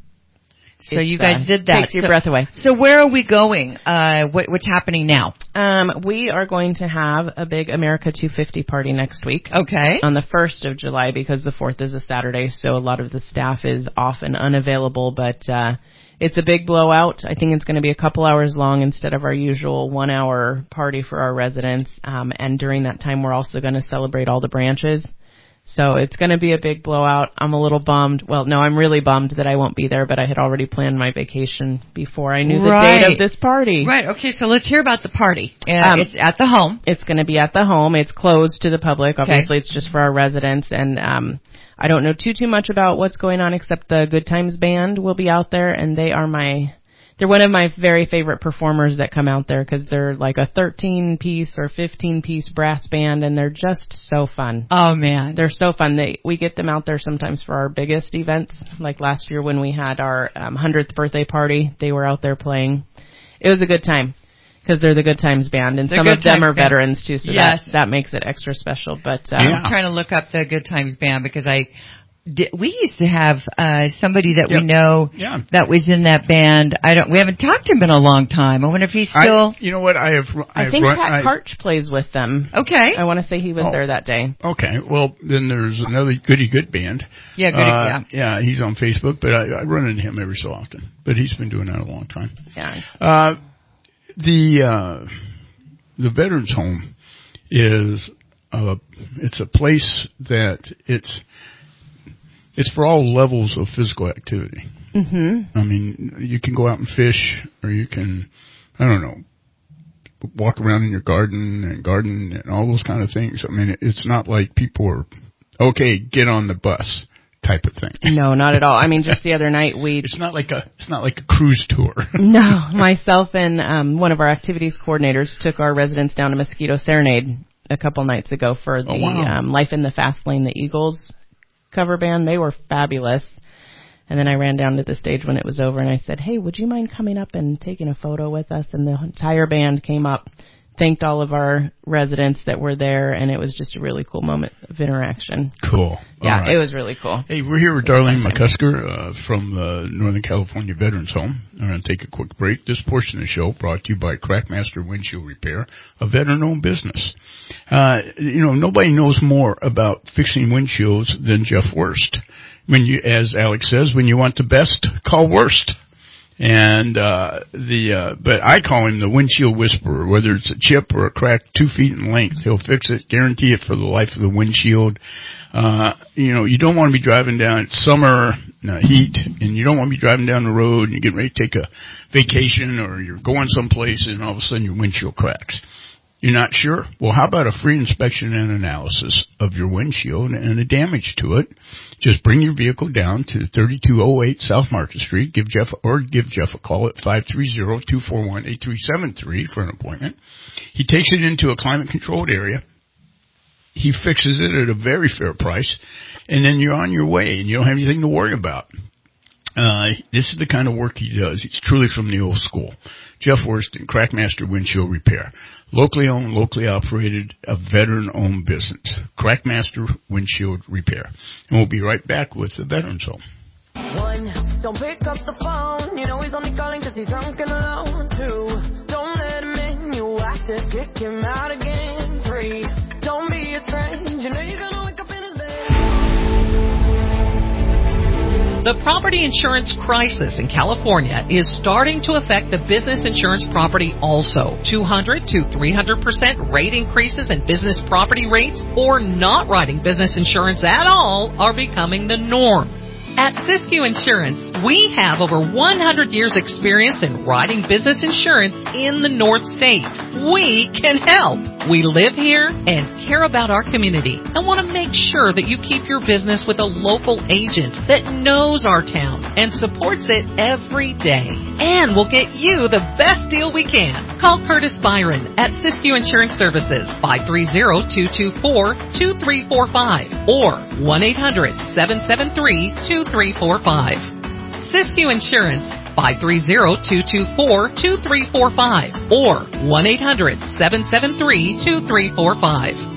So you guys did that. Takes your breath away. So where are we going? What's happening now? We are going to have a big America 250 party next week. Okay. On the 1st of July, because the 4th is a Saturday, so a lot of the staff is off and unavailable, but it's a big blowout. I think it's going to be a couple hours long instead of our usual 1-hour party for our residents. And during that time, we're also going to celebrate all the branches. So it's going to be a big blowout. I'm a little bummed. Well, no, I'm really bummed that I won't be there, but I had already planned my vacation before I knew the date of this party. Right. Okay, so let's hear about the party. It's at the home. It's going to be at the home. It's closed to the public. Obviously, it's just for our residents. And I don't know too much about what's going on, except the Good Times Band will be out there, and they're one of my very favorite performers that come out there, because they're like a 13-piece or 15-piece brass band, and they're just so fun. Oh, man. They're so fun. We get them out there sometimes for our biggest events, like last year when we had our 100th birthday party. They were out there playing. It was a good time, because they're the Good Times Band, and some of them are veterans, too, so that makes it extra special. But I'm trying to look up the Good Times Band, because we used to have somebody that we know that was in that band. We haven't talked to him in a long time. I wonder if he's still. You know what? I think Pat Karch plays with them. Okay. I want to say he was there that day. Okay. Well, then there's another Goody Good Band. Yeah, Goody. Yeah, he's on Facebook, but I run into him every so often. But he's been doing that a long time. Yeah. The Veterans Home is it's a place that it's for all levels of physical activity. I mean, you can go out and fish, or you can, walk around in your garden and all those kind of things. I mean, it's not like people are okay, get on the bus type of thing. No, not at all. I mean, just the other night it's not like a cruise tour. No, myself and one of our activities coordinators took our residents down to Mosquito Serenade a couple nights ago for the Life in the Fast Lane, the Eagles cover band. They were fabulous. And then I ran down to the stage when it was over and I said, hey, would you mind coming up and taking a photo with us? And the entire band came up, thanked all of our residents that were there, and it was just a really cool moment of interaction. Cool. Yeah, right. It was really cool. Hey, we're here with Darlene McCusker from the Northern California Veterans Home. I'm going to take a quick break. This portion of the show brought to you by Crackmaster Windshield Repair, a veteran-owned business. Nobody knows more about fixing windshields than Jeff Worst. As Alex says, when you want the best, call Worst. And but I call him the windshield whisperer. Whether it's a chip or a crack 2 feet in length, he'll fix it, guarantee it for the life of the windshield. You don't want to be driving down summer heat, and you don't want to be driving down the road and you're getting ready to take a vacation, or you're going someplace and all of a sudden your windshield cracks. You're not sure? Well, how about a free inspection and analysis of your windshield and the damage to it? Just bring your vehicle down to 3208 South Market Street. Give Jeff a call at 530-241-8373 for an appointment. He takes it into a climate-controlled area. He fixes it at a very fair price, and then you're on your way, and you don't have anything to worry about. This is the kind of work he does. He's truly from the old school. Jeff Worst and Crackmaster Windshield Repair. Locally owned, locally operated, a veteran-owned business. Crackmaster Windshield Repair. And we'll be right back with the Veterans Home. 1, don't pick up the phone. You know he's only calling because he's drunk and alone. 2, don't let him in. You have to kick him out again. 3, don't be his friend. You know you're going to wake up in his bed. The property insurance crisis in California is starting to affect the business insurance property also. 200 to 300% rate increases in business property rates or not writing business insurance at all are becoming the norm. At Siskiyou Insurance, we have over 100 years experience in writing business insurance in the North State. We can help. We live here and care about our community and want to make sure that you keep your business with a local agent that knows our town and supports it every day. And we'll get you the best deal we can. Call Curtis Byron at Siskiyou Insurance Services, 530-224-2345 or 1-800-773-2345. Siskiyou Insurance, 530-224-2345 or 1-800-773-2345.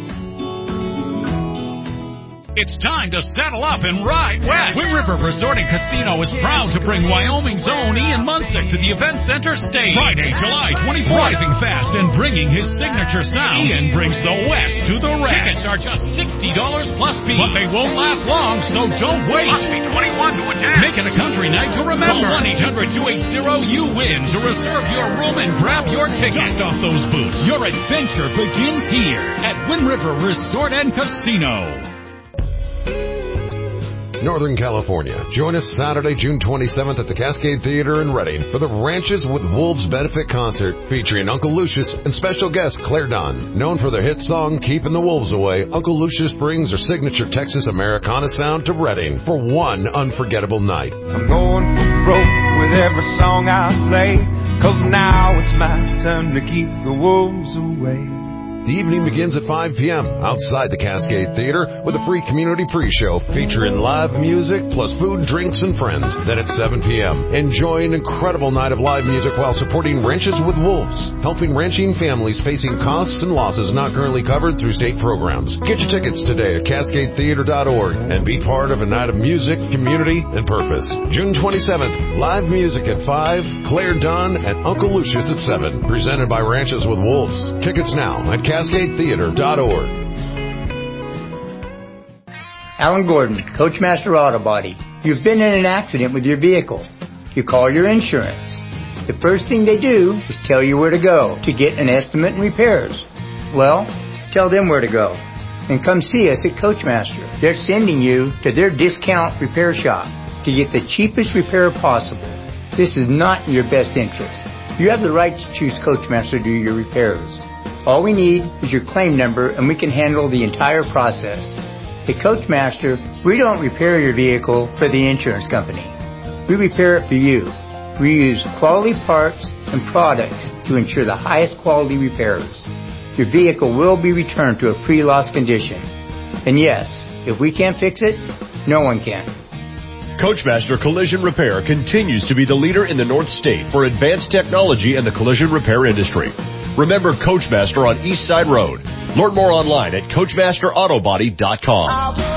It's time to saddle up and ride west. Wind River Resort and Casino is proud to bring Wyoming's own Ian Munsick to the event center stage. Friday, July 24th. Rising fast and bringing his signature sound, Ian brings the West to the rest. Tickets are just $60 plus fees. But they won't last long, so don't wait. Must be 21 to attend. Make it a country night to remember. Call 1-800-280-YOU-WIN to reserve your room and grab your ticket. Dust off those boots. Your adventure begins here at Wind River Resort and Casino. Northern California. Join us Saturday, June 27th at the Cascade Theater in Redding for the Ranches with Wolves benefit concert featuring Uncle Lucius and special guest Claire Dunn. Known for their hit song Keeping the Wolves Away, Uncle Lucius brings their signature Texas Americana sound to Redding for one unforgettable night. I'm going for broke with every song I play, 'cause now it's my time to keep the wolves away. The evening begins at 5 p.m. outside the Cascade Theater with a free community pre-show featuring live music plus food, drinks, and friends. Then at 7 p.m., enjoy an incredible night of live music while supporting Ranches with Wolves, helping ranching families facing costs and losses not currently covered through state programs. Get your tickets today at CascadeTheater.org and be part of a night of music, community, and purpose. June 27th, live music at 5, Claire Dunn and Uncle Lucius at 7, presented by Ranches with Wolves. Tickets now at CascadeTheater.org. Alan Gordon, Coachmaster Auto Body. You've been in an accident with your vehicle. You call your insurance. The first thing they do is tell you where to go to get an estimate and repairs. Well, tell them where to go. And come see us at Coachmaster. They're sending you to their discount repair shop to get the cheapest repair possible. This is not in your best interest. You have the right to choose Coachmaster to do your repairs. All we need is your claim number and we can handle the entire process. At Coachmaster, we don't repair your vehicle for the insurance company. We repair it for you. We use quality parts and products to ensure the highest quality repairs. Your vehicle will be returned to a pre-loss condition. And yes, if we can't fix it, no one can. Coachmaster Collision Repair continues to be the leader in the North State for advanced technology in the collision repair industry. Remember Coachmaster on East Side Road. Learn more online at CoachmasterAutoBody.com.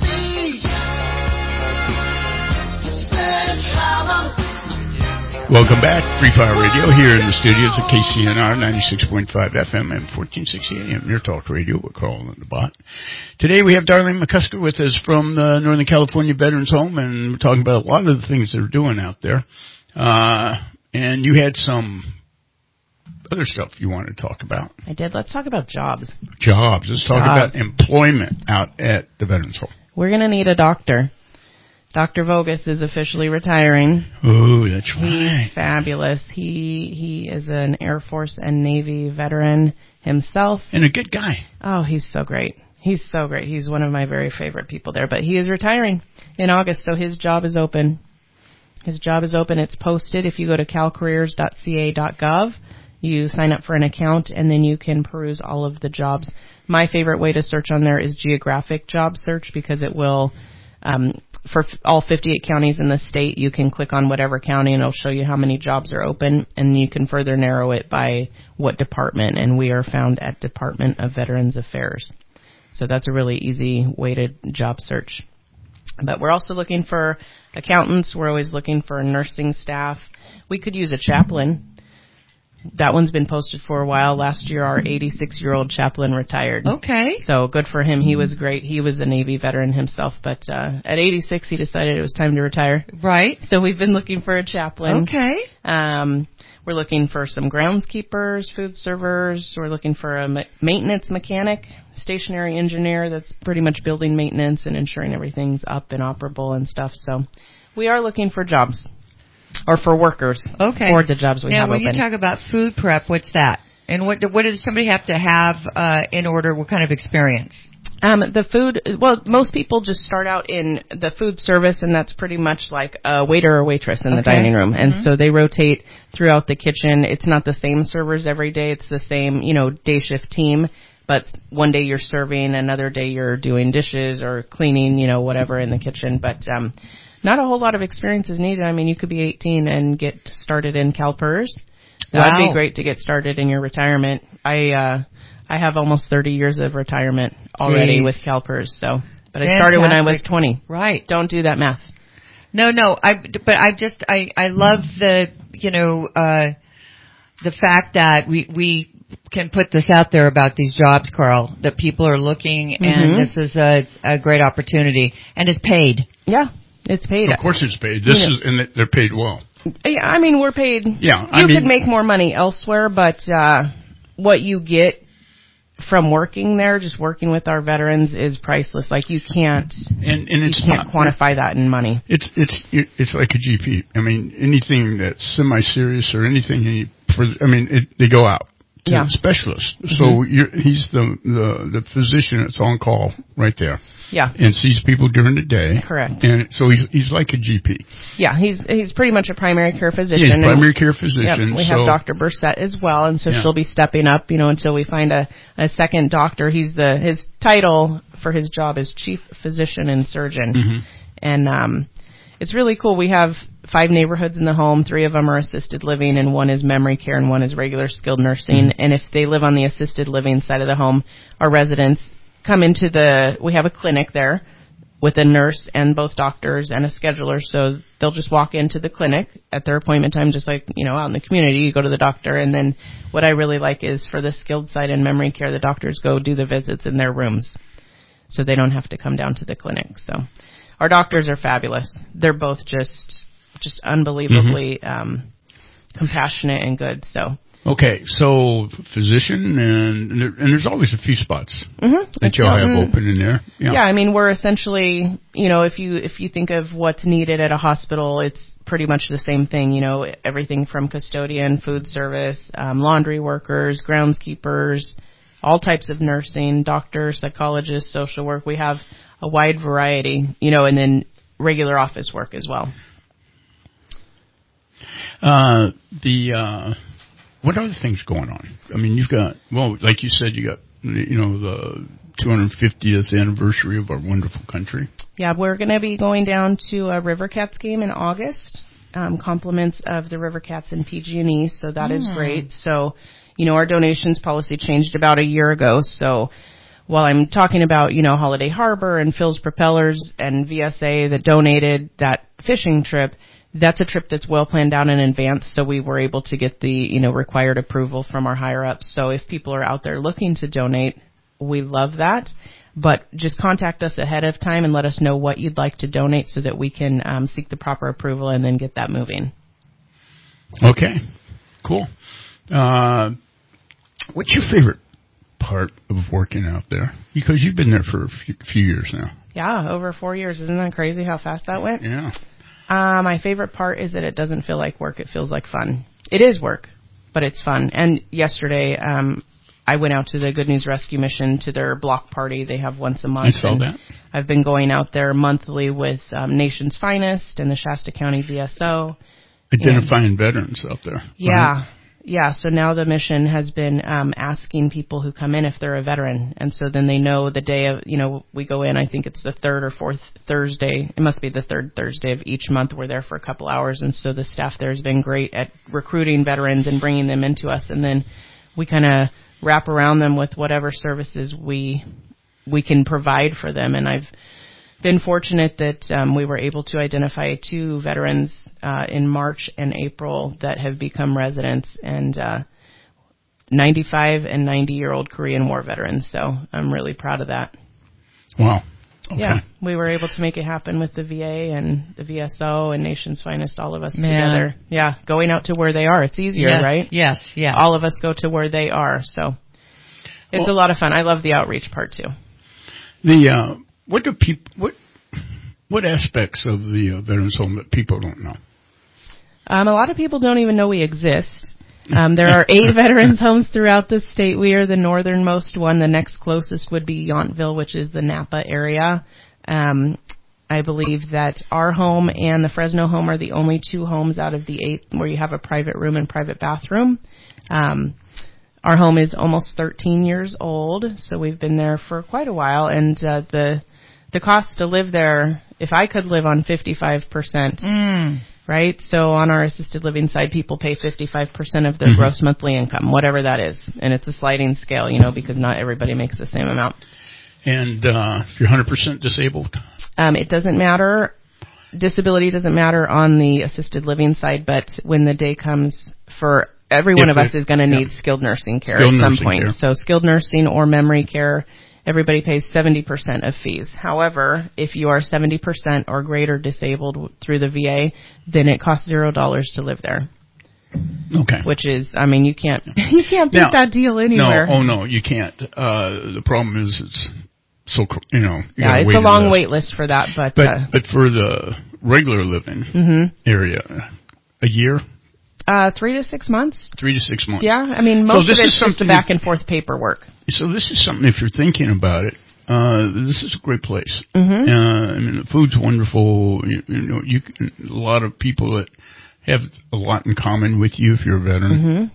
Welcome back, Free Fire Radio, here in the studios of KCNR 96.5 FM and 1460 AM, Near Talk Radio with Carl and the Bot. Today we have Darlene McCusker with us from the Northern California Veterans Home, and we're talking about a lot of the things they're doing out there. And you had some other stuff you wanted to talk about. I did. Let's talk about jobs. Let's talk about employment out at the Veterans Home. We're going to need a doctor. Dr. Vogus is officially retiring. Oh, that's right. He's fabulous. He is an Air Force and Navy veteran himself. And a good guy. Oh, he's so great. He's so great. He's one of my very favorite people there. But he is retiring in August, so his job is open. It's posted. If you go to calcareers.ca.gov, you sign up for an account, and then you can peruse all of the jobs. My favorite way to search on there is geographic job search, because it will... for all 58 counties in the state, you can click on whatever county and it'll show you how many jobs are open, and you can further narrow it by what department, and we are found at Department of Veterans Affairs. So that's a really easy way to job search. But we're also looking for accountants. We're always looking for nursing staff. We could use a chaplain. That one's been posted for a while. Last year, our 86-year-old chaplain retired. Okay. So good for him. He was great. He was a Navy veteran himself, but at 86, he decided it was time to retire. Right. So we've been looking for a chaplain. Okay. We're looking for some groundskeepers, food servers. We're looking for a maintenance mechanic, stationary engineer that's pretty much building maintenance and ensuring everything's up and operable and stuff. So we are looking for jobs. Or for workers. Okay. For the jobs we have open. Now, when you talk about food prep, what's that? And what does somebody have to have in order? What kind of experience? The food, well, most people just start out in the food service, and that's pretty much like a waiter or waitress in the dining room. And so they rotate throughout the kitchen. It's not the same servers every day. It's the same, day shift team. But one day you're serving, another day you're doing dishes or cleaning, whatever in the kitchen. But not a whole lot of experience is needed. I mean, you could be 18 and get started in CalPERS. That would be great to get started in your retirement. I have almost 30 years of retirement already with CalPERS. So, but I started when I was 20. Right. Don't do that math. No. I love the fact that we can put this out there about these jobs, Carl, that people are looking, and this is a great opportunity, and it's paid. Yeah. It's paid. Of course it's paid. And they're paid well. Yeah, I mean, we're paid. Yeah. You could make more money elsewhere, but what you get from working there, just working with our veterans, is priceless. Like, you can't quantify that in money. It's like a GP. I mean, anything that's semi-serious or anything, they go out to specialists. So he's the physician that's on call right there. Yeah. And sees people during the day. Correct. And so he's like a GP. Yeah, he's pretty much a primary care physician. Yeah, primary care physician. We have Dr. Bursette as well, and so she'll be stepping up, until we find a second doctor. His title for his job is Chief Physician and Surgeon. And it's really cool. We have 5 neighborhoods in the home. 3 of them are assisted living, and 1 is memory care, and 1 is regular skilled nursing. And if they live on the assisted living side of the home, our residents come into we have a clinic there with a nurse and both doctors and a scheduler. So they'll just walk into the clinic at their appointment time, just like, out in the community, you go to the doctor. And then what I really like is for the skilled side and memory care, the doctors go do the visits in their rooms, so they don't have to come down to the clinic. So our doctors are fabulous. They're both just unbelievably compassionate and good. So. Okay, so physician, and there's always a few spots that y'all have open in there. Yeah, I mean, we're essentially, if you think of what's needed at a hospital, it's pretty much the same thing. Everything from custodian, food service, laundry workers, groundskeepers, all types of nursing, doctors, psychologists, social work. We have a wide variety, and then regular office work as well. What other things going on? I mean, you've got, like you said, you got, the 250th anniversary of our wonderful country. Yeah, we're going to be going down to a River Cats game in August, compliments of the River Cats and PG&E, so that is great. So, our donations policy changed about a year ago, so while I'm talking about, Holiday Harbor and Phil's Propellers and VSA that donated that fishing trip, that's a trip that's well planned out in advance, so we were able to get the, required approval from our higher-ups. So if people are out there looking to donate, we love that. But just contact us ahead of time and let us know what you'd like to donate so that we can seek the proper approval and then get that moving. Okay, cool. What's your favorite part of working out there? Because you've been there for a few years now. Yeah, over 4 years. Isn't that crazy how fast that went? Yeah. My favorite part is that it doesn't feel like work. It feels like fun. It is work, but it's fun. And yesterday, I went out to the Good News Rescue Mission to their block party. They have once a month. I saw that. I've been going out there monthly with Nation's Finest and the Shasta County VSO. Identifying veterans out there. Yeah. Right? Yeah, so now the mission has been asking people who come in if they're a veteran. And so then they know the day of, we go in, I think it's the third or fourth Thursday. It must be the third Thursday of each month. We're there for a couple hours. And so the staff there has been great at recruiting veterans and bringing them into us. And then we kind of wrap around them with whatever services we can provide for them. And I've been fortunate that we were able to identify 2 veterans in March and April that have become residents, and 95 and 90-year-old Korean War veterans. So I'm really proud of that. Wow. Okay. Yeah, we were able to make it happen with the VA and the VSO and Nation's Finest, all of us together. Yeah, going out to where they are. It's easier, right? Yes. All of us go to where they are. So it's a lot of fun. I love the outreach part, too. What aspects of the Veterans Home that people don't know? A lot of people don't even know we exist. There are 8 veterans homes throughout the state. We are the northernmost one. The next closest would be Yountville, which is the Napa area. I believe that our home and the Fresno home are the only 2 homes out of the 8 where you have a private room and private bathroom. Our home is almost 13 years old, so we've been there for quite a while. And the cost to live there, if I could live on 55%, right? So on our assisted living side, people pay 55% of their gross monthly income, whatever that is. And it's a sliding scale, because not everybody makes the same amount. And if you're 100% disabled? It doesn't matter. Disability doesn't matter on the assisted living side, but when the day comes for every one of us is going to need skilled nursing care at some point. So skilled nursing or memory care, everybody pays 70% of fees. However, if you are 70% or greater disabled through the VA, then it costs $0 to live there. Okay. Which is, you can't beat that deal anywhere. No, you can't. The problem is it's so, it's a long wait list for that, but for the regular living area, a year? 3 to 6 months. 3 to 6 months. Yeah, most of it's just the back and forth paperwork. So this is something, if you're thinking about it, this is a great place. The food's wonderful. A lot of people that have a lot in common with you if you're a veteran.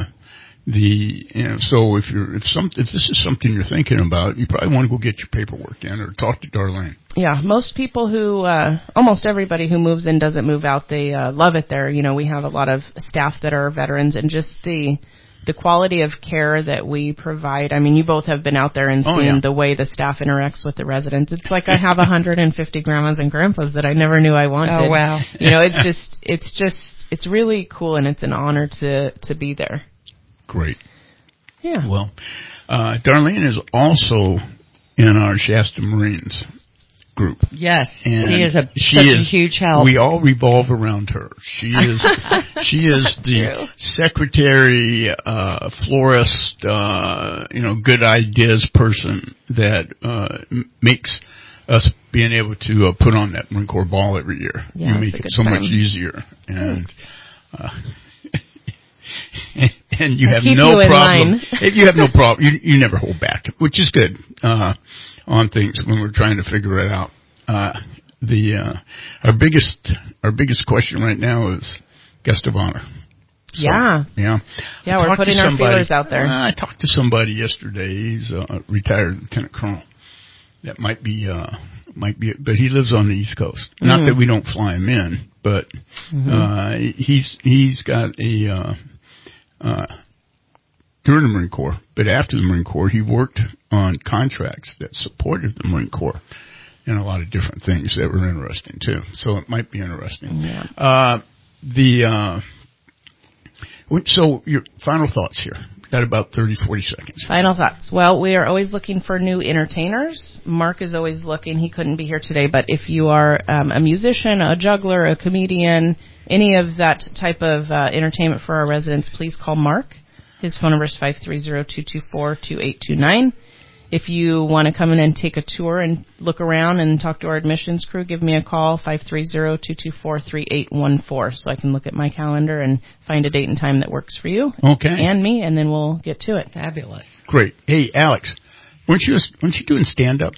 So if this is something you're thinking about, you probably want to go get your paperwork in or talk to Darlene. Yeah, most people who, almost everybody who moves in doesn't move out. They love it there. We have a lot of staff that are veterans, and just the quality of care that we provide. You both have been out there and seen the way the staff interacts with the residents. It's like I have 150 grandmas and grandpas that I never knew I wanted. Oh, wow. It's really cool, and it's an honor to be there. Great. Yeah. Well, Darlene is also in our Shasta Marines group. Yes, and she is such a huge help. We all revolve around her. She is the secretary, florist, good ideas person that makes us being able to put on that Marine Corps ball every year. Yeah, you make it so much easier, and and you have no problem. You have no problem. You never hold back, which is good. on things when we're trying to figure it out. Our biggest question right now is guest of honor. So, yeah, we're putting our feelers out there. I talked to somebody yesterday. He's a retired lieutenant colonel. That might be, but he lives on the East Coast. Not that we don't fly him in, but he's got a during the Marine Corps, but after the Marine Corps, he worked on contracts that supported the Marine Corps and a lot of different things that were interesting too. So it might be interesting. Yeah. So your final thoughts here. Got about 30, 40 seconds. Final thoughts. Well, we are always looking for new entertainers. Mark is always looking. He couldn't be here today, but if you are a musician, a juggler, a comedian, any of that type of entertainment for our residents, please call Mark. His phone number is 530-224-2829. If you want to come in and take a tour and look around and talk to our admissions crew, give me a call, 530-224-3814, so I can look at my calendar and find a date and time that works for you and me, and then we'll get to it. Fabulous. Great. Hey, Alex, weren't you doing stand-up?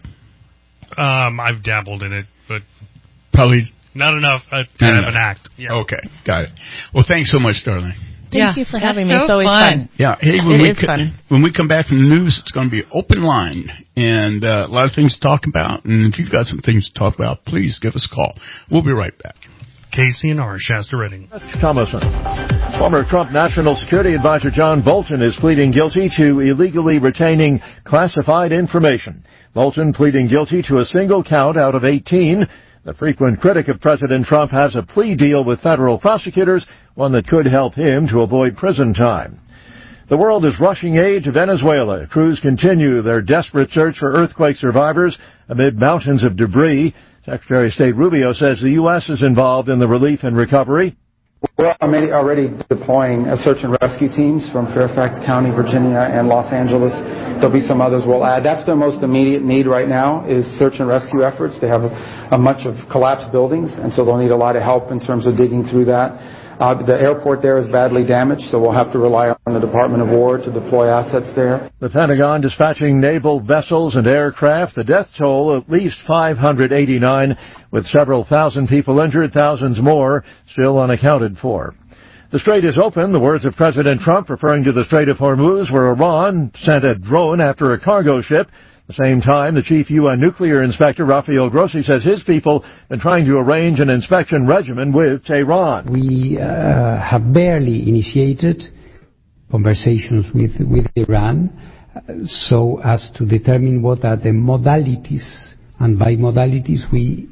I've dabbled in it, but probably not enough to have an act. Yeah. Okay, got it. Well, thanks so much, darling. Thank you for having me. It's always fun. Yeah. Hey, when we come back from the news, it's going to be open line and a lot of things to talk about. And if you've got some things to talk about, please give us a call. We'll be right back. KCNR, Shasta Redding. Thomason. Former Trump National Security Advisor John Bolton is pleading guilty to illegally retaining classified information. Bolton pleading guilty to a single count out of 18. The frequent critic of President Trump has a plea deal with federal prosecutors, one that could help him to avoid prison time. The world is rushing aid to Venezuela. Crews continue their desperate search for earthquake survivors amid mountains of debris. Secretary of State Rubio says the U.S. is involved in the relief and recovery. We're already deploying search and rescue teams from Fairfax County, Virginia, and Los Angeles. There'll be some others we'll add. That's their most immediate need right now is search and rescue efforts. They have a much of collapsed buildings, and so they'll need a lot of help in terms of digging through that. The airport there is badly damaged, so we'll have to rely on the Department of War to deploy assets there. The Pentagon dispatching naval vessels and aircraft. The death toll, at least 589, with several thousand people injured, thousands more still unaccounted for. The strait is open, the words of President Trump referring to the Strait of Hormuz, where Iran sent a drone after a cargo ship. At the same time, the chief UN nuclear inspector, Rafael Grossi, says his people have been trying to arrange an inspection regimen with Tehran. We have barely initiated conversations with Iran so as to determine what are the modalities, and by modalities we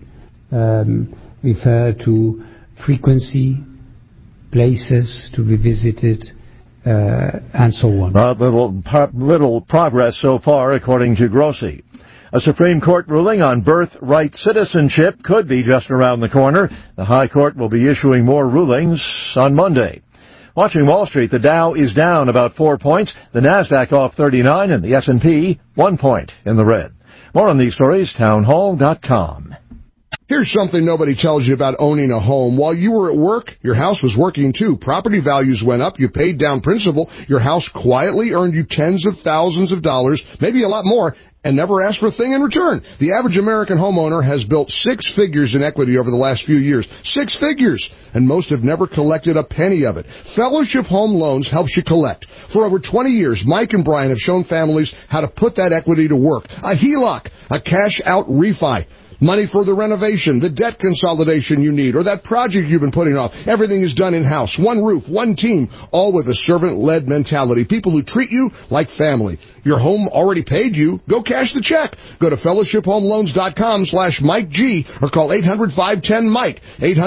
refer to frequency, places to be visited, and so on. Little progress so far, according to Grossi. A Supreme Court ruling on birthright citizenship could be just around the corner. The High Court will be issuing more rulings on Monday. Watching Wall Street, the Dow is down about 4 points, the Nasdaq off 39, and the S&P 1 point in the red. More on these stories, townhall.com. Here's something nobody tells you about owning a home. While you were at work, your house was working too. Property values went up, you paid down principal, your house quietly earned you tens of thousands of dollars, maybe a lot more, and never asked for a thing in return. The average American homeowner has built 6 figures in equity over the last few years. 6 figures! And most have never collected a penny of it. Fellowship Home Loans helps you collect. For over 20 years, Mike and Brian have shown families how to put that equity to work. A HELOC, a cash-out refi. Money for the renovation, the debt consolidation you need, or that project you've been putting off. Everything is done in-house. One roof, one team, all with a servant-led mentality. People who treat you like family. Your home already paid you. Go cash the check. Go to fellowshiphomeloans.com/Mike G or call 800-510-MIKE.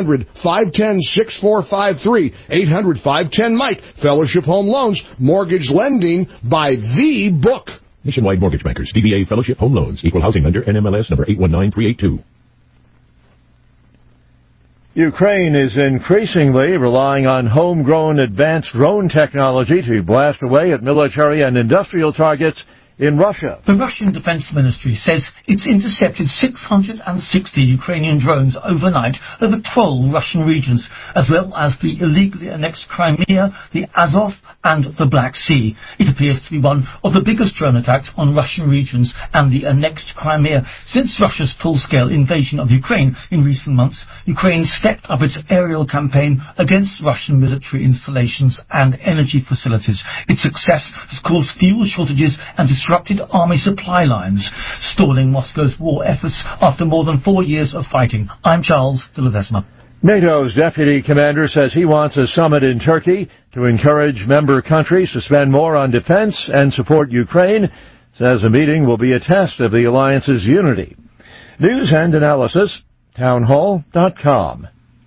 800-510-6453. 800-510-MIKE. Fellowship Home Loans. Mortgage lending by the book. Nationwide Mortgage Bankers, DBA Fellowship Home Loans, Equal Housing Lender, NMLS number 819382. Ukraine is increasingly relying on homegrown advanced drone technology to blast away at military and industrial targets in Russia. The Russian Defense Ministry says it's intercepted 660 Ukrainian drones overnight over 12 Russian regions, as well as the illegally annexed Crimea, the Azov, and the Black Sea. It appears to be one of the biggest drone attacks on Russian regions and the annexed Crimea since Russia's full-scale invasion of Ukraine in recent months. Ukraine stepped up its aerial campaign against Russian military installations and energy facilities. Its success has caused fuel shortages and disrupted army supply lines, stalling Moscow's war efforts after more than 4 years of fighting. I'm Charles de Ledesma. NATO's deputy commander says he wants a summit in Turkey to encourage member countries to spend more on defense and support Ukraine. Says the meeting will be a test of the alliance's unity. News and analysis, townhall.com.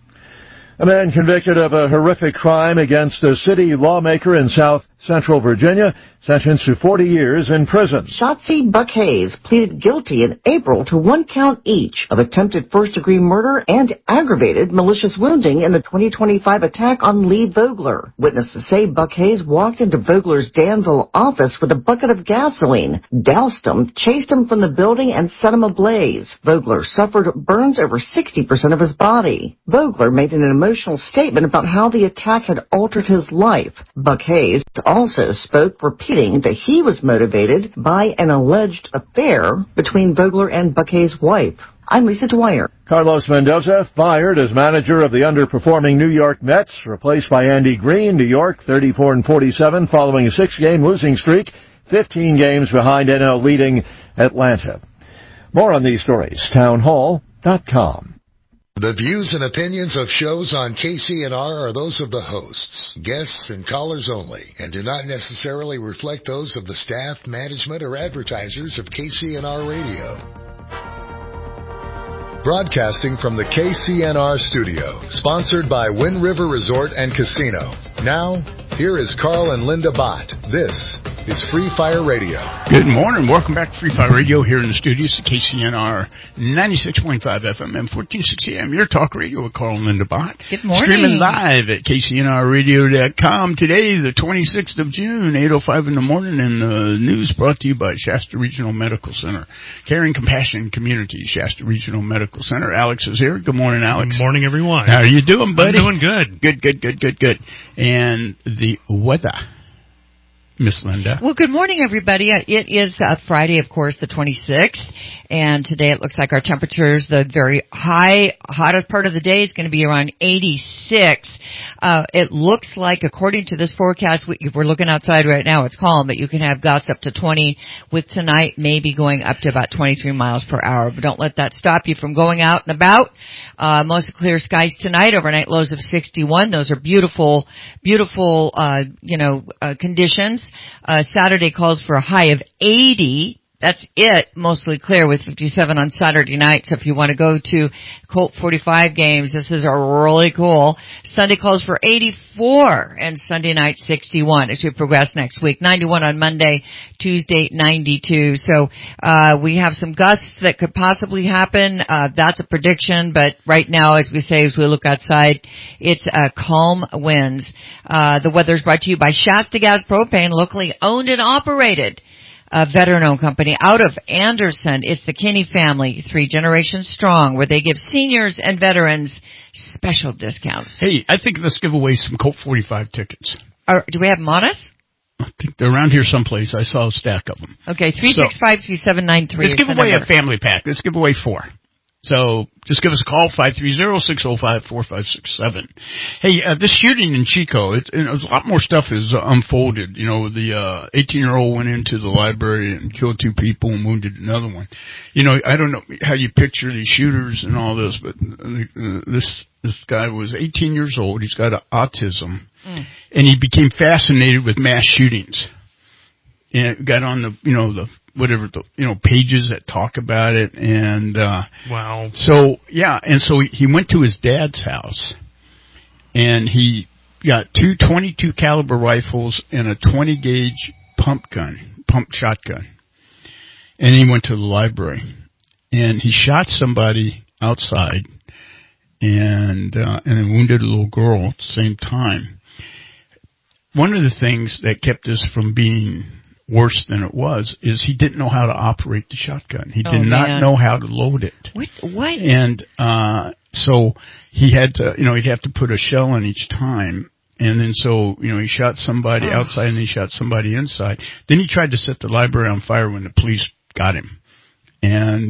A man convicted of a horrific crime against a city lawmaker in South Central Virginia, sentenced to 40 years in prison. Shotzi Buck Hayes pleaded guilty in April to 1 count each of attempted first-degree murder and aggravated malicious wounding in the 2025 attack on Lee Vogler. Witnesses say Buck Hayes walked into Vogler's Danville office with a bucket of gasoline, doused him, chased him from the building, and set him ablaze. Vogler suffered burns over 60% of his body. Vogler made an emotional statement about how the attack had altered his life. Buck Hayes also spoke, repeating that he was motivated by an alleged affair between Vogler and Buck Hayes' wife. I'm Lisa Dwyer. Carlos Mendoza fired as manager of the underperforming New York Mets, replaced by Andy Green. New York 34-47 following a 6-game losing streak, 15 games behind NL leading Atlanta. More on these stories, townhall.com. The views and opinions of shows on KCNR are those of the hosts, guests, and callers only, and do not necessarily reflect those of the staff, management, or advertisers of KCNR Radio. Broadcasting from the KCNR studio, sponsored by Wind River Resort and Casino. Now, here is Carl and Linda Bott. This is Free Fire Radio. Good morning. Welcome back to Free Fire Radio here in the studios at KCNR 96.5 FM and 1460 AM. Your talk radio with Carl and Linda Bott. Good morning. Streaming live at KCNRradio.com. Today, the 26th of June, 8:05 in the morning, and the news brought to you by Shasta Regional Medical Center. Caring Compassion Community, Shasta Regional Medical Center. Alex is here. Good morning, Alex. Good morning, everyone. How are you doing, buddy? I'm doing good. Good. And the weather, Miss Linda. Well, good morning, everybody. It is Friday, of course, the 26th, and today it looks like our temperatures, the very hottest part of the day is going to be around 86. It looks like, according to this forecast, we're looking outside right now, it's calm, but you can have gusts up to 20, with tonight maybe going up to about 23 miles per hour. But don't let that stop you from going out and about. Mostly clear skies tonight, overnight lows of 61. Those are beautiful, conditions. Saturday calls for a high of 80. That's it. Mostly clear with 57 on Saturday night. So if you want to go to Colt 45 games, this is really cool. Sunday calls for 84 and Sunday night 61 as we progress next week. 91 on Monday, Tuesday 92. So, we have some gusts that could possibly happen. That's a prediction, but right now, as we say, as we look outside, it's, calm winds. The weather's brought to you by Shasta Gas Propane, locally owned and operated. A veteran-owned company out of Anderson. It's the Kinney family, 3 generations strong, where they give seniors and veterans special discounts. Hey, I think let's give away some Colt 45 tickets. Do we have them on us? I think they're around here someplace. I saw a stack of them. Okay, 365-3793. Let's give away a family pack. Let's give away 4. So just give us a call, 530-605-4567. Hey, this shooting in Chico, a lot more stuff is unfolded. You know, the 18-year-old went into the library and killed 2 people and wounded another one. You know, I don't know how you picture these shooters and all this, but this guy was 18 years old. He's got autism, and he became fascinated with mass shootings. And got on the pages that talk about it, and wow. So he went to his dad's house, and he got 2 .22 caliber rifles and a 20 gauge pump shotgun, and he went to the library, and he shot somebody outside, and wounded a little girl at the same time. One of the things that kept this from being worse than it was, is he didn't know how to operate the shotgun. He did not man. know how to load it. What? And so he had to, he'd have to put a shell in each time. And then so, he shot somebody outside and he shot somebody inside. Then he tried to set the library on fire when the police got him. And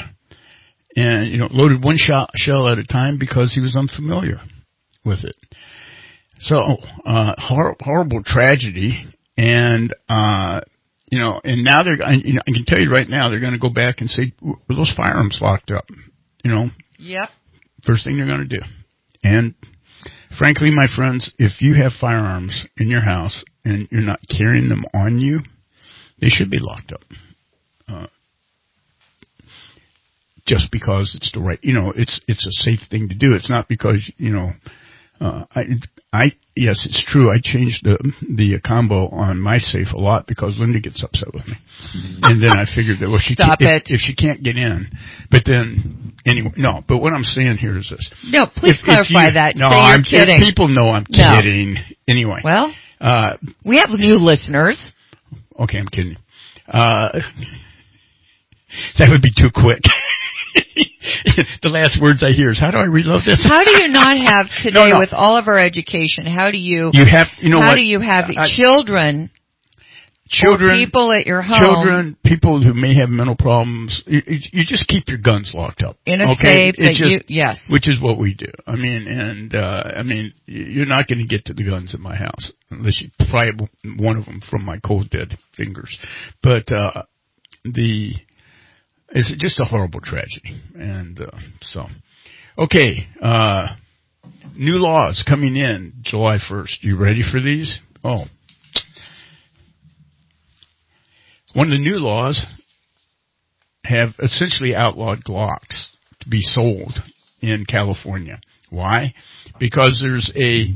loaded one shell at a time because he was unfamiliar with it. So, horrible tragedy. And, and now I can tell you right now, they're going to go back and say, were those firearms locked up? Yep. First thing they're going to do. And frankly, my friends, if you have firearms in your house and you're not carrying them on you, they should be locked up. Just because it's the right, it's a safe thing to do. It's not because, yes, it's true. I changed the combo on my safe a lot because Linda gets upset with me. And then I figured that, if she can't get in. But then, anyway, no, but what I'm saying here is this. No, please clarify that. No, I'm kidding. People know I'm kidding. Anyway. Well, we have new listeners. Okay, I'm kidding. That would be too quick. The last words I hear is, how do I reload this? How do you not have today with all of our education? How do you have children or people at your home? Children, people who may have mental problems. You just keep your guns locked up in a safe. Yes, which is what we do. I mean, you're not going to get to the guns in my house unless you pry one of them from my cold dead fingers. But it's just a horrible tragedy. And okay, new laws coming in July 1st. You ready for these? Oh. One of the new laws have essentially outlawed Glocks to be sold in California. Why? Because there's they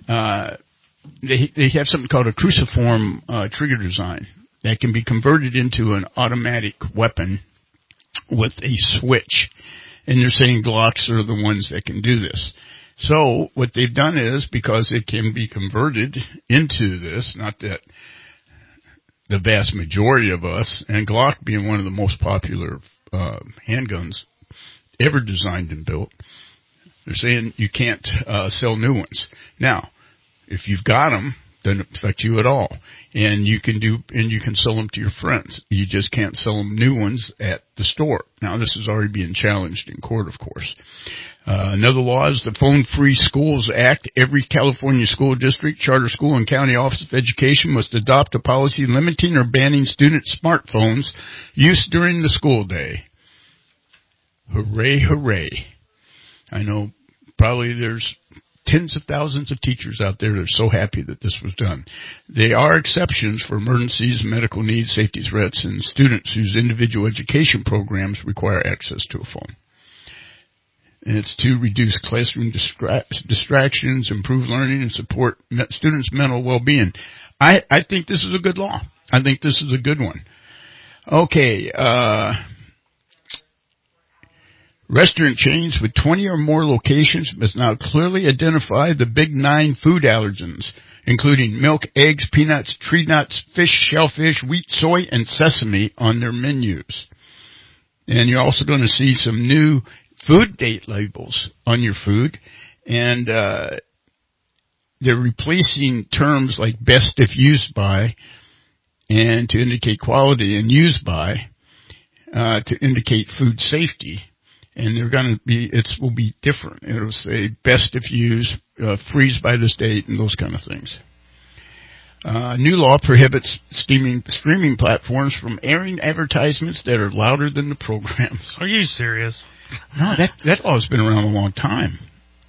have something called a cruciform trigger design that can be converted into an automatic weapon with a switch. And they're saying Glocks are the ones that can do this. So what they've done is, because it can be converted into this, not that the vast majority of us, and Glock being one of the most popular handguns ever designed and built, they're saying you can't sell new ones. Now, if you've got them, doesn't affect you at all. And you can sell them to your friends. You just can't sell them new ones at the store. Now, this is already being challenged in court, of course. Another law is the Phone Free Schools Act. Every California school district, charter school, and county office of education must adopt a policy limiting or banning student smartphones use during the school day. Hooray, hooray. I know probably there's tens of thousands of teachers out there that are so happy that this was done. There are exceptions for emergencies, medical needs, safety threats, and students whose individual education programs require access to a phone. And it's to reduce classroom distractions, improve learning, and support students' mental well-being. I think this is a good law. I think this is a good one. Okay, restaurant chains with 20 or more locations must now clearly identify the big 9 food allergens, including milk, eggs, peanuts, tree nuts, fish, shellfish, wheat, soy, and sesame on their menus. And you're also going to see some new food date labels on your food, and they're replacing terms like best if used by, and to indicate quality, and used by to indicate food safety. And they're going to be, it will be different. It'll say best if used, freeze by this date, and those kind of things. New law prohibits streaming platforms from airing advertisements that are louder than the programs. Are you serious? No, that law's been around a long time.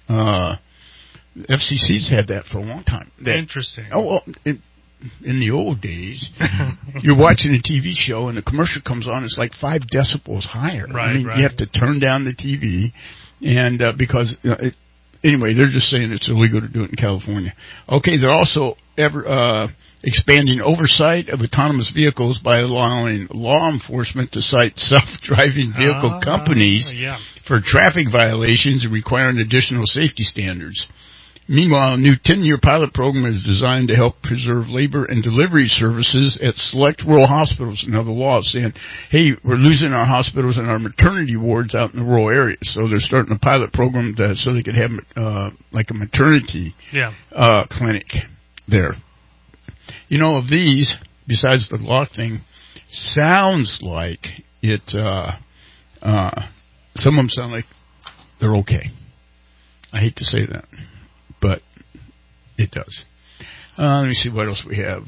FCC's had that for a long time. Interesting. Oh, well, in the old days, you're watching a TV show and the commercial comes on, it's like 5 decibels higher. Right, I mean, right. You have to turn down the TV, and because anyway, they're just saying it's illegal to do it in California. Okay, they're also expanding oversight of autonomous vehicles by allowing law enforcement to cite self-driving vehicle companies for traffic violations and requiring additional safety standards. Meanwhile, a new 10-year pilot program is designed to help preserve labor and delivery services at select rural hospitals. Now, the law is saying, hey, we're losing our hospitals and our maternity wards out in the rural areas. So they're starting a pilot program so they could have like a maternity clinic there. You know, of these, besides the law thing, sounds like it, some of them sound like they're okay. I hate to say that, but it does. Let me see what else we have.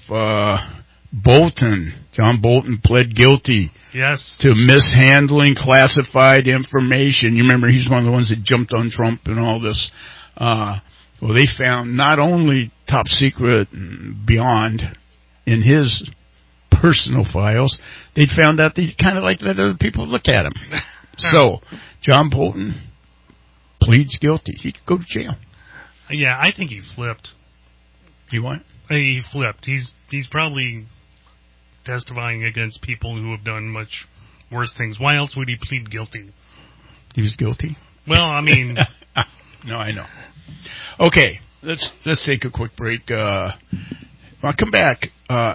John Bolton pled guilty. Yes. To mishandling classified information. You remember he's one of the ones that jumped on Trump and all this. Well, they found not only top secret and beyond in his personal files, they found out that he kind of like let other people look at him. So, John Bolton pleads guilty. He could go to jail. Yeah, I think he flipped. He what? He flipped. He's probably testifying against people who have done much worse things. Why else would he plead guilty? He was guilty? Well, I mean... No, I know. Okay, let's take a quick break. When I come back, I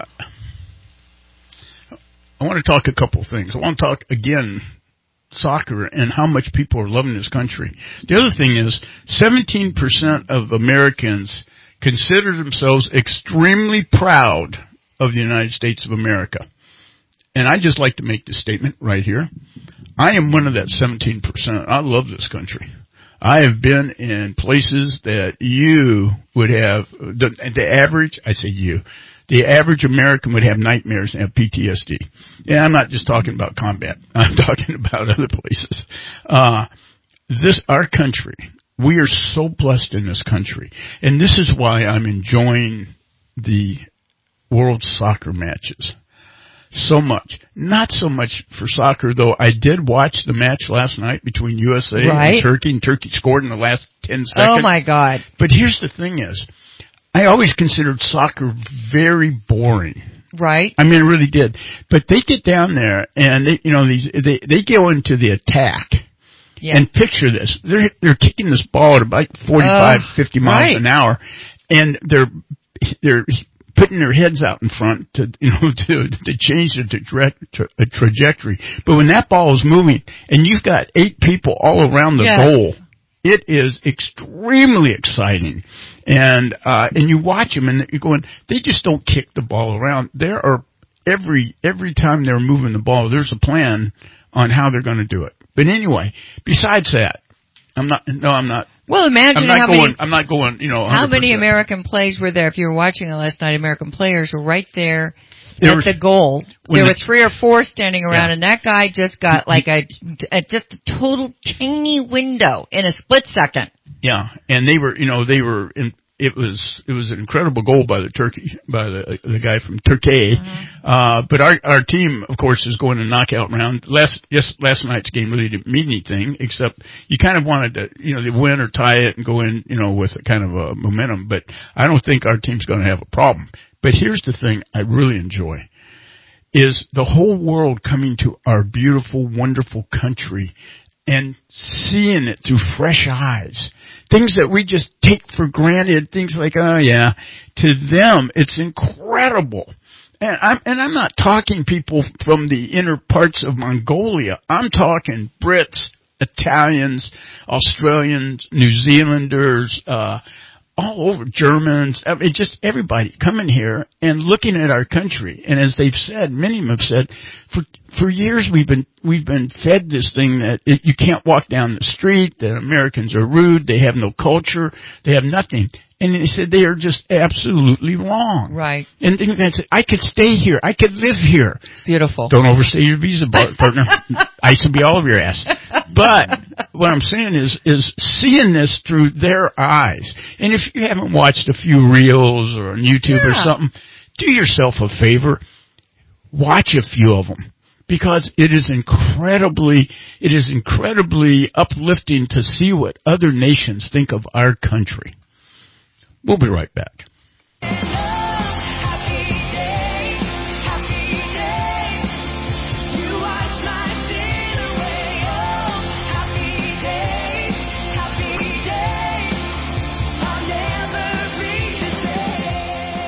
want to talk a couple things. I want to talk, again, soccer and how much people are loving this country. The other thing is 17% of Americans consider themselves extremely proud of the United States of America. And I just like to make this statement right here. I am one of that 17%. I love this country. I have been in places that you would have, the average, I say you, the average American would have nightmares and have PTSD. And I'm not just talking about combat. I'm talking about other places. Our country, we are so blessed in this country. And this is why I'm enjoying the World Soccer matches so much. Not so much for soccer, though. I did watch the match last night between USA and Turkey, and Turkey scored in the last 10 seconds. Oh, my God. But here's the thing is, I always considered soccer very boring. Right. I mean, I really did. But they get down there and they go into the attack. Yeah. And picture this. They're kicking this ball at about 45, 50 miles an hour, and they're putting their heads out in front to change the trajectory. But when that ball is moving and you've got 8 people all around the goal, it is extremely exciting. And you watch them and you're going, they just don't kick the ball around. There are every time they're moving the ball, there's a plan on how they're going to do it. But anyway, besides that, I'm not. Well, imagine I'm not going, 100%. How many American plays were there? If you were watching it last night, American players were right there at the goal. There were 3 or 4 standing around, and that guy just got like just a total tiny window in a split second. Yeah, and they were in. It was an incredible goal by the guy from Turkey. Mm-hmm. But our team, of course, is going to knockout round. Last night's game really didn't mean anything, except you kind of wanted to, they win or tie it and go in, with a kind of a momentum. But I don't think our team's going to have a problem. But here's the thing I really enjoy is the whole world coming to our beautiful, wonderful country and seeing it through fresh eyes. Things that we just take for granted, things like, oh yeah, to them, it's incredible. And I'm not talking people from the inner parts of Mongolia. I'm talking Brits, Italians, Australians, New Zealanders, all over, Germans, just everybody coming here and looking at our country. And as they've said, many of them have said, for years we've been fed this thing that you can't walk down the street, that Americans are rude, they have no culture, they have nothing. And they said they are just absolutely wrong. Right. And they said, I could stay here, I could live here. Beautiful. Don't overstay your visa, partner. I can be all of your ass. But what I'm saying is seeing this through their eyes. And if you haven't watched a few reels or on YouTube or something, do yourself a favor. Watch a few of them. Because it is incredibly uplifting to see what other nations think of our country. We'll be right back.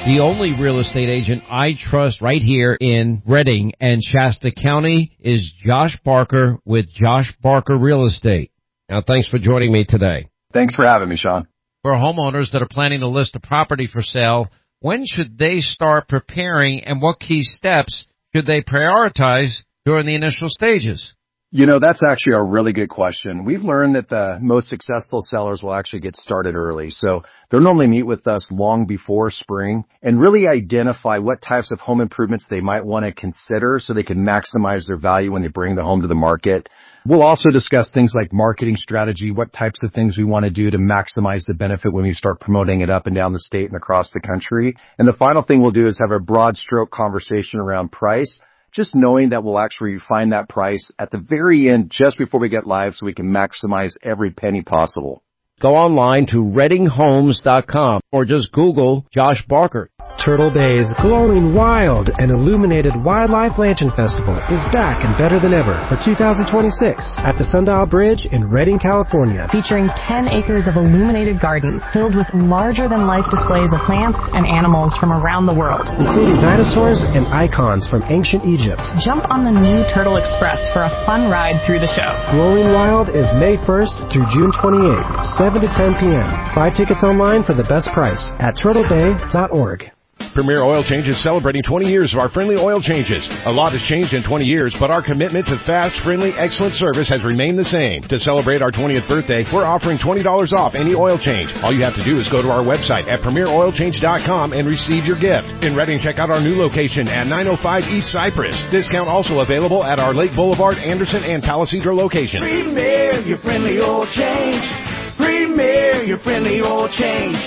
The only real estate agent I trust right here in Redding and Shasta County is Josh Barker with Josh Barker Real Estate. Now, thanks for joining me today. Thanks for having me, Sean. For homeowners that are planning to list a property for sale, when should they start preparing, and what key steps should they prioritize during the initial stages? You know, that's actually a really good question. We've learned that the most successful sellers will actually get started early. So they'll normally meet with us long before spring and really identify what types of home improvements they might want to consider so they can maximize their value when they bring the home to the market. We'll also discuss things like marketing strategy, what types of things we want to do to maximize the benefit when we start promoting it up and down the state and across the country. And the final thing we'll do is have a broad stroke conversation around price, just knowing that we'll actually refine that price at the very end just before we get live so we can maximize every penny possible. Go online to reddinghomes.com or just Google Josh Barker. Turtle Bay's Glowing Wild and Illuminated Wildlife Lantern Festival is back and better than ever for 2026 at the Sundial Bridge in Redding, California. Featuring 10 acres of illuminated gardens filled with larger-than-life displays of plants and animals from around the world, including dinosaurs and icons from ancient Egypt. Jump on the new Turtle Express for a fun ride through the show. Glowing Wild is May 1st through June 28th, 7 to 10 p.m. Buy tickets online for the best price at turtlebay.org. Premier Oil Change is celebrating 20 years of our friendly oil changes. A lot has changed in 20 years, but our commitment to fast, friendly, excellent service has remained the same. To celebrate our 20th birthday, we're offering $20 off any oil change. All you have to do is go to our website at premieroilchange.com and receive your gift. In Redding, check out our new location at 905 East Cypress. Discount also available at our Lake Boulevard, Anderson, and Palisadro locations. Premier, your friendly oil change. Premier, your friendly oil change.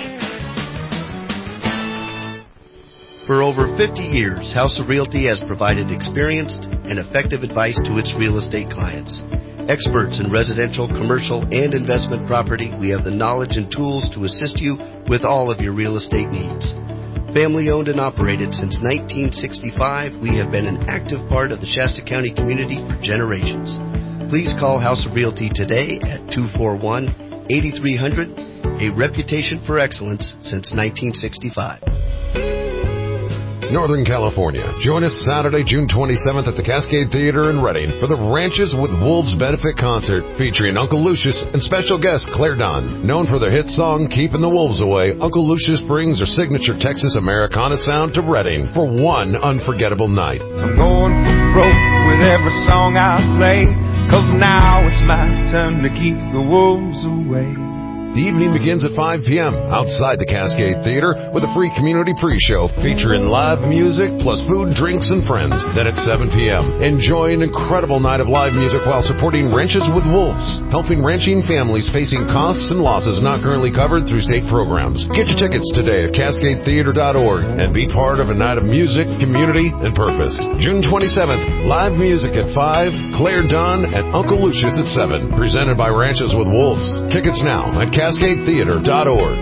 For over 50 years, House of Realty has provided experienced and effective advice to its real estate clients. Experts in residential, commercial, and investment property, we have the knowledge and tools to assist you with all of your real estate needs. Family owned and operated since 1965, we have been an active part of the Shasta County community for generations. Please call House of Realty today at 241-8300, a reputation for excellence since 1965. Northern California. Join us Saturday, June 27th at the Cascade Theater in Redding for the Ranches with Wolves benefit concert featuring Uncle Lucius and special guest Claire Dunn. Known for their hit song, Keeping the Wolves Away, Uncle Lucius brings their signature Texas Americana sound to Redding for one unforgettable night. I'm going broke with every song I play, 'cause now it's my turn to keep the wolves away. The evening begins at 5 p.m. outside the Cascade Theater with a free community pre-show featuring live music plus food, drinks, and friends. Then at 7 p.m., enjoy an incredible night of live music while supporting Ranches with Wolves, helping ranching families facing costs and losses not currently covered through state programs. Get your tickets today at cascadetheater.org and be part of a night of music, community, and purpose. June 27th, live music at 5, Claire Dunn and Uncle Lucius at 7, presented by Ranches with Wolves. Tickets now at cascadetheater.org.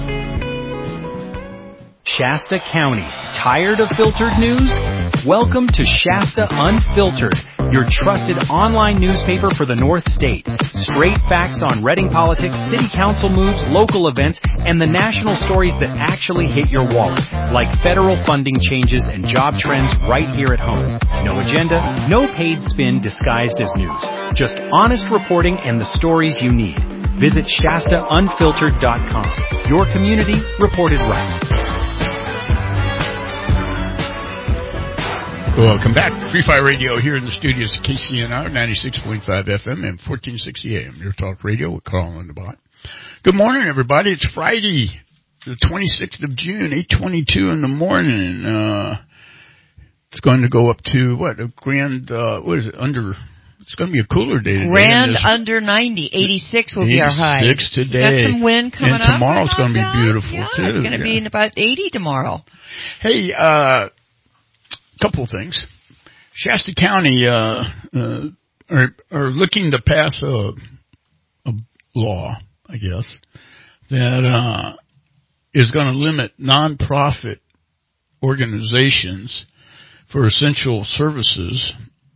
Shasta County. Tired of filtered news? Welcome to Shasta Unfiltered, your trusted online newspaper for the North State. Straight facts on Redding politics, city council moves, local events, and the national stories that actually hit your wallet, like federal funding changes and job trends right here at home. No agenda, no paid spin disguised as news. Just honest reporting and the stories you need. Visit ShastaUnfiltered.com. Your community reported right. Welcome back. Free Fire Radio here in the studios of KCNR, 96.5 FM and 1460 AM. Your talk radio with Carl and the Bot. Good morning, everybody. It's Friday, the 26th of June, 8:22 in the morning. It's going to go up to, a grand, it's going to be a cooler day today. Grand under 90. 86 will be our high. 86 today. Got some wind coming up. And tomorrow's going to be beautiful, too. It's going to be in about 80 tomorrow. Hey, couple of things. Shasta County are looking to pass a law, I guess, that is going to limit nonprofit organizations for essential services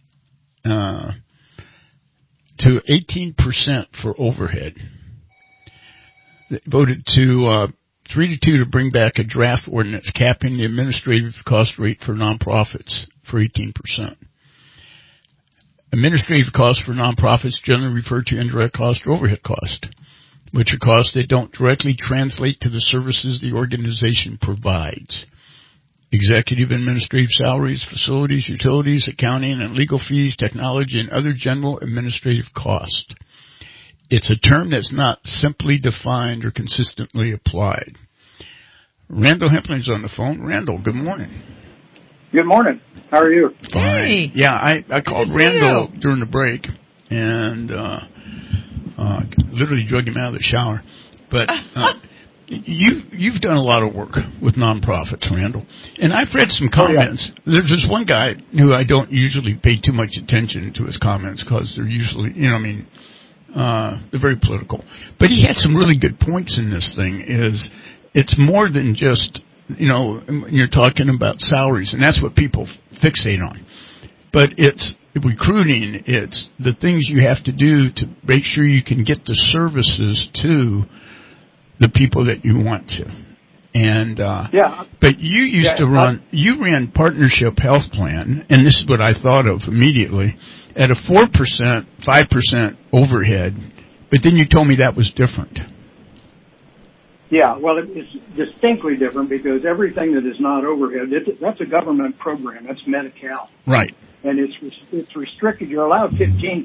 to 18% for overhead. They voted to 3-2 to bring back a draft ordinance capping the administrative cost rate for nonprofits for 18%. Administrative costs for nonprofits generally refer to indirect cost or overhead cost, which are costs that don't directly translate to the services the organization provides. Executive administrative salaries, facilities, utilities, accounting and legal fees, technology, and other general administrative costs. It's a term that's not simply defined or consistently applied. Randall Hempling's on the phone. Randall, good morning. Good morning. How are you? Fine. Hey. Yeah, I called Randall during the break and literally drug him out of the shower. But you've done a lot of work with nonprofits, Randall. And I've read some comments. Oh, yeah. There's this one guy who I don't usually pay too much attention to his comments because they're usually, they're very political. But he had some really good points in this thing. It's more than just, you're talking about salaries, and that's what people fixate on. But it's recruiting, it's the things you have to do to make sure you can get the services to the people that you want to. And but you you ran Partnership Health Plan, and this is what I thought of immediately, at a 4%, 5% overhead, but then you told me that was different. Yeah, well, it's distinctly different because everything that is not overhead, that's a government program. That's Medi-Cal. Right. And it's restricted. You're allowed 15%,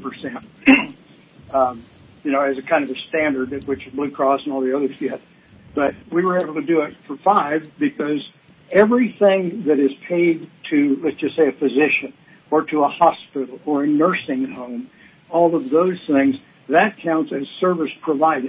as a kind of a standard, which Blue Cross and all the others get. But we were able to do it for 5 because everything that is paid to, let's just say, a physician or to a hospital or a nursing home, all of those things, that counts as service provided.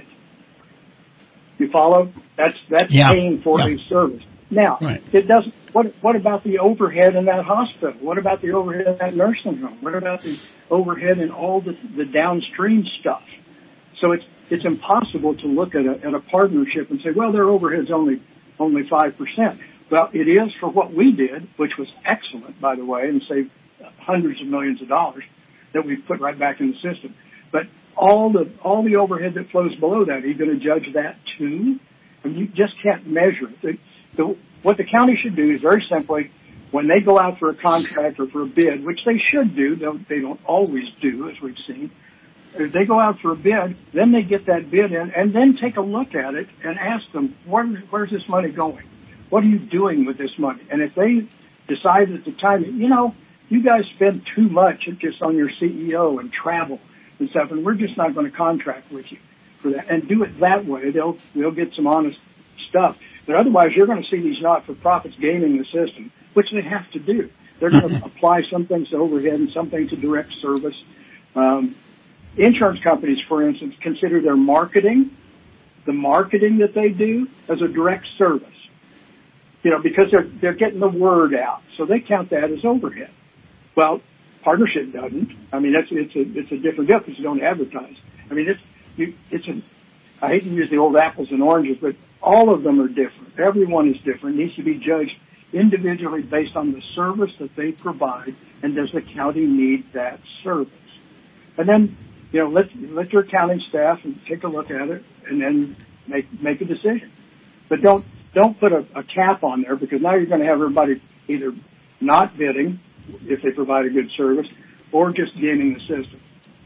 You follow? That's paying for a service. Now, It doesn't. What about the overhead in that hospital? What about the overhead in that nursing home? What about the overhead in all the downstream stuff? So it's impossible to look at a partnership and say, well, their overhead's only 5%. Well, it is for what we did, which was excellent, by the way, and saved hundreds of millions of dollars that we put right back in the system. But all the overhead that flows below that, are you going to judge that too? I mean, you just can't measure it. What the county should do is very simply, when they go out for a contract or for a bid, which they should do, they don't always do, as we've seen. If they go out for a bid, then they get that bid in, and then take a look at it and ask them, where's this money going? What are you doing with this money? And if they decide at the time, you guys spend too much just on your CEO and travel and stuff, and we're just not going to contract with you for that. And do it that way. They'll get some honest stuff. But otherwise, you're going to see these not-for-profits gaming the system, which they have to do. They're going to apply some things to overhead and some things to direct service. Insurance companies, for instance, consider their marketing, the marketing that they do, as a direct service. Because they're getting the word out, so they count that as overhead. Well, partnership doesn't. I mean, it's a different deal because you don't advertise. I mean, I hate to use the old apples and oranges, but all of them are different. Everyone is different. It needs to be judged individually based on the service that they provide, and does the county need that service? And then, let your accounting staff take a look at it, and then make a decision. But don't put a cap on there, because now you're going to have everybody either not bidding if they provide a good service, or just gaming the system.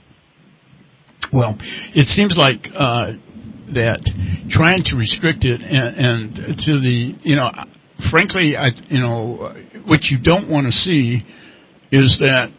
Well, it seems like that trying to restrict it and to the, frankly, what you don't want to see is that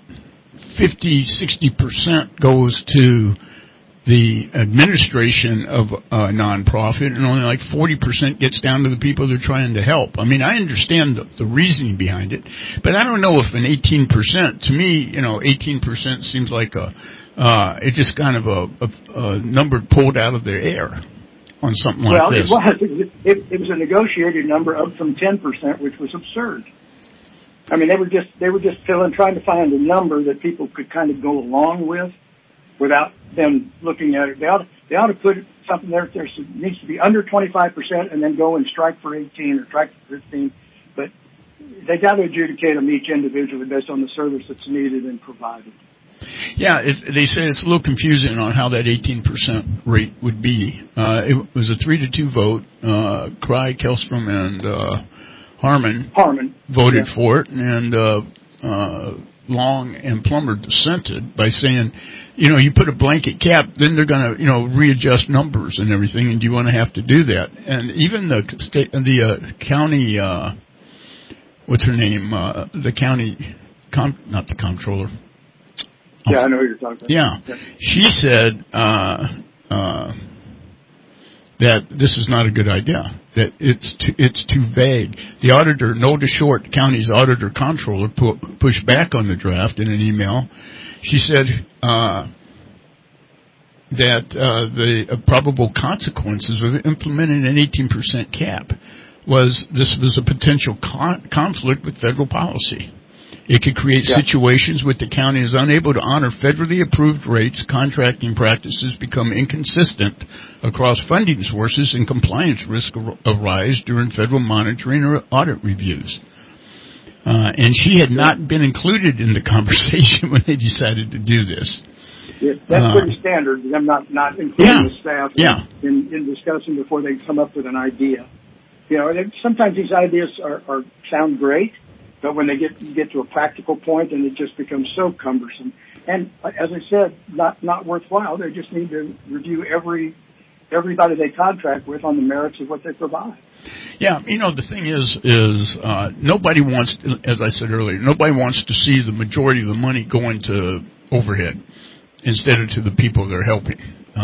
50-60% goes to the administration of a nonprofit, and only like 40% gets down to the people they're trying to help. I mean, I understand the reasoning behind it, but I don't know if an 18%, to me, 18% seems like it's just kind of a number pulled out of the air on something like this. Well, it was a negotiated number up from 10%, which was absurd. I mean, they were just trying to find a number that people could kind of go along with without them looking at it. They ought to put something there needs to be under 25% and then go and strike for 18 or strike for 15. But they got to adjudicate them each individually based on the service that's needed and provided. Yeah, they say it's a little confusing on how that 18% rate would be. It was a 3-2 vote. Cry, Kellstrom, and Harmon voted for it, and Long and Plummer dissented by saying, you put a blanket cap, then they're going to, readjust numbers and everything, and do you want to have to do that? And even the county, what's her name? The county, not the comptroller. Yeah, I know what you're talking about. Yeah. She said that this is not a good idea, that it's too vague. The auditor, Nolda Short, the county's auditor comptroller, pushed back on the draft in an email. She said that the probable consequences of implementing an 18% cap was a potential conflict with federal policy. It could create situations where the county is unable to honor federally approved rates, contracting practices become inconsistent across funding sources, and compliance risks arise during federal monitoring or audit reviews. And she had not been included in the conversation when they decided to do this. Yeah, that's pretty standard, them not including the staff in discussing before they come up with an idea. Sometimes these ideas sound great, but when they get to a practical point, and it just becomes so cumbersome. And as I said, not worthwhile. They just need to review everybody they contract with on the merits of what they provide. Yeah, the thing is nobody wants, as I said earlier, nobody wants to see the majority of the money going to overhead instead of to the people they're helping.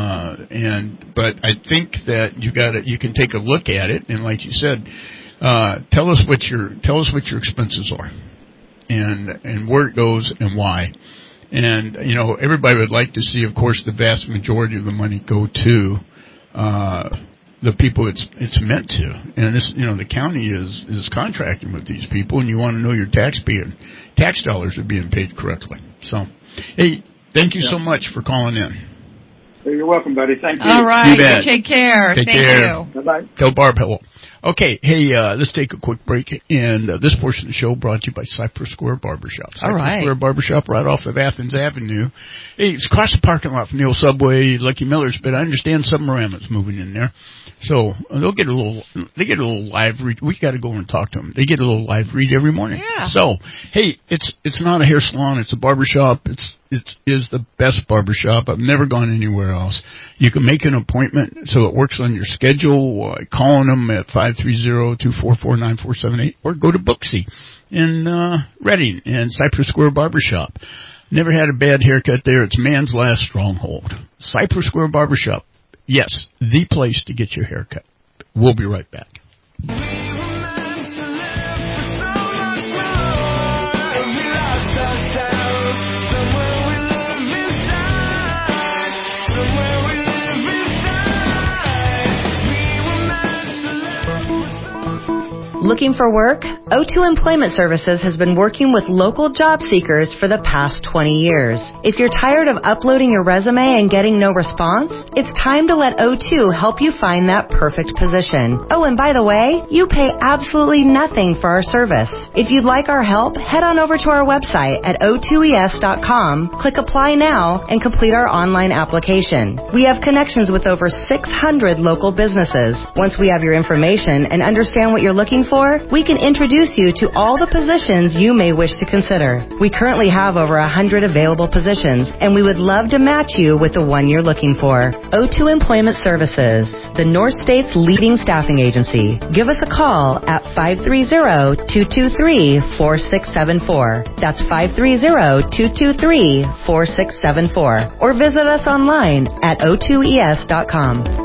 But I think that you can take a look at it, and like you said, tell us what your expenses are, and where it goes and why. And everybody would like to see, of course, the vast majority of the money go to the people it's meant to. And this, the county is contracting with these people, and you want to know your tax dollars are being paid correctly. So, hey, thank you so much for calling in. You're welcome, buddy. Thank you. All right. You take care. Thank you. Bye-bye. Tell Barb hello. Okay, hey, let's take a quick break. And this portion of the show brought to you by Cypress Square Barbershop. Cypress Square Barbershop right off of Athens Avenue. Hey, it's across the parking lot from the old Subway, Lucky Miller's, but I understand Submarama's moving in there. So they get a little live read. We got to go and talk to them. They get a little live read every morning. Yeah. So, hey, it's not a hair salon. It's a barbershop. It is the best barbershop. I've never gone anywhere else. You can make an appointment so it works on your schedule, calling them at 530-244-9478, or go to Booksy in Reading and Cypress Square Barbershop. Never had a bad haircut there. It's man's last stronghold. Cypress Square Barbershop. Yes, the place to get your hair cut. We'll be right back. Looking for work? O2 Employment Services has been working with local job seekers for the past 20 years. If you're tired of uploading your resume and getting no response, it's time to let O2 help you find that perfect position. Oh, and by the way, you pay absolutely nothing for our service. If you'd like our help, head on over to our website at o2es.com, click Apply Now, and complete our online application. We have connections with over 600 local businesses. Once we have your information and understand what you're looking for, we can introduce you to all the positions you may wish to consider. We currently have over 100 available positions, and we would love to match you with the one you're looking for. O2 Employment Services, the North State's leading staffing agency. Give us a call at 530-223-4674. That's 530-223-4674. Or visit us online at o2es.com.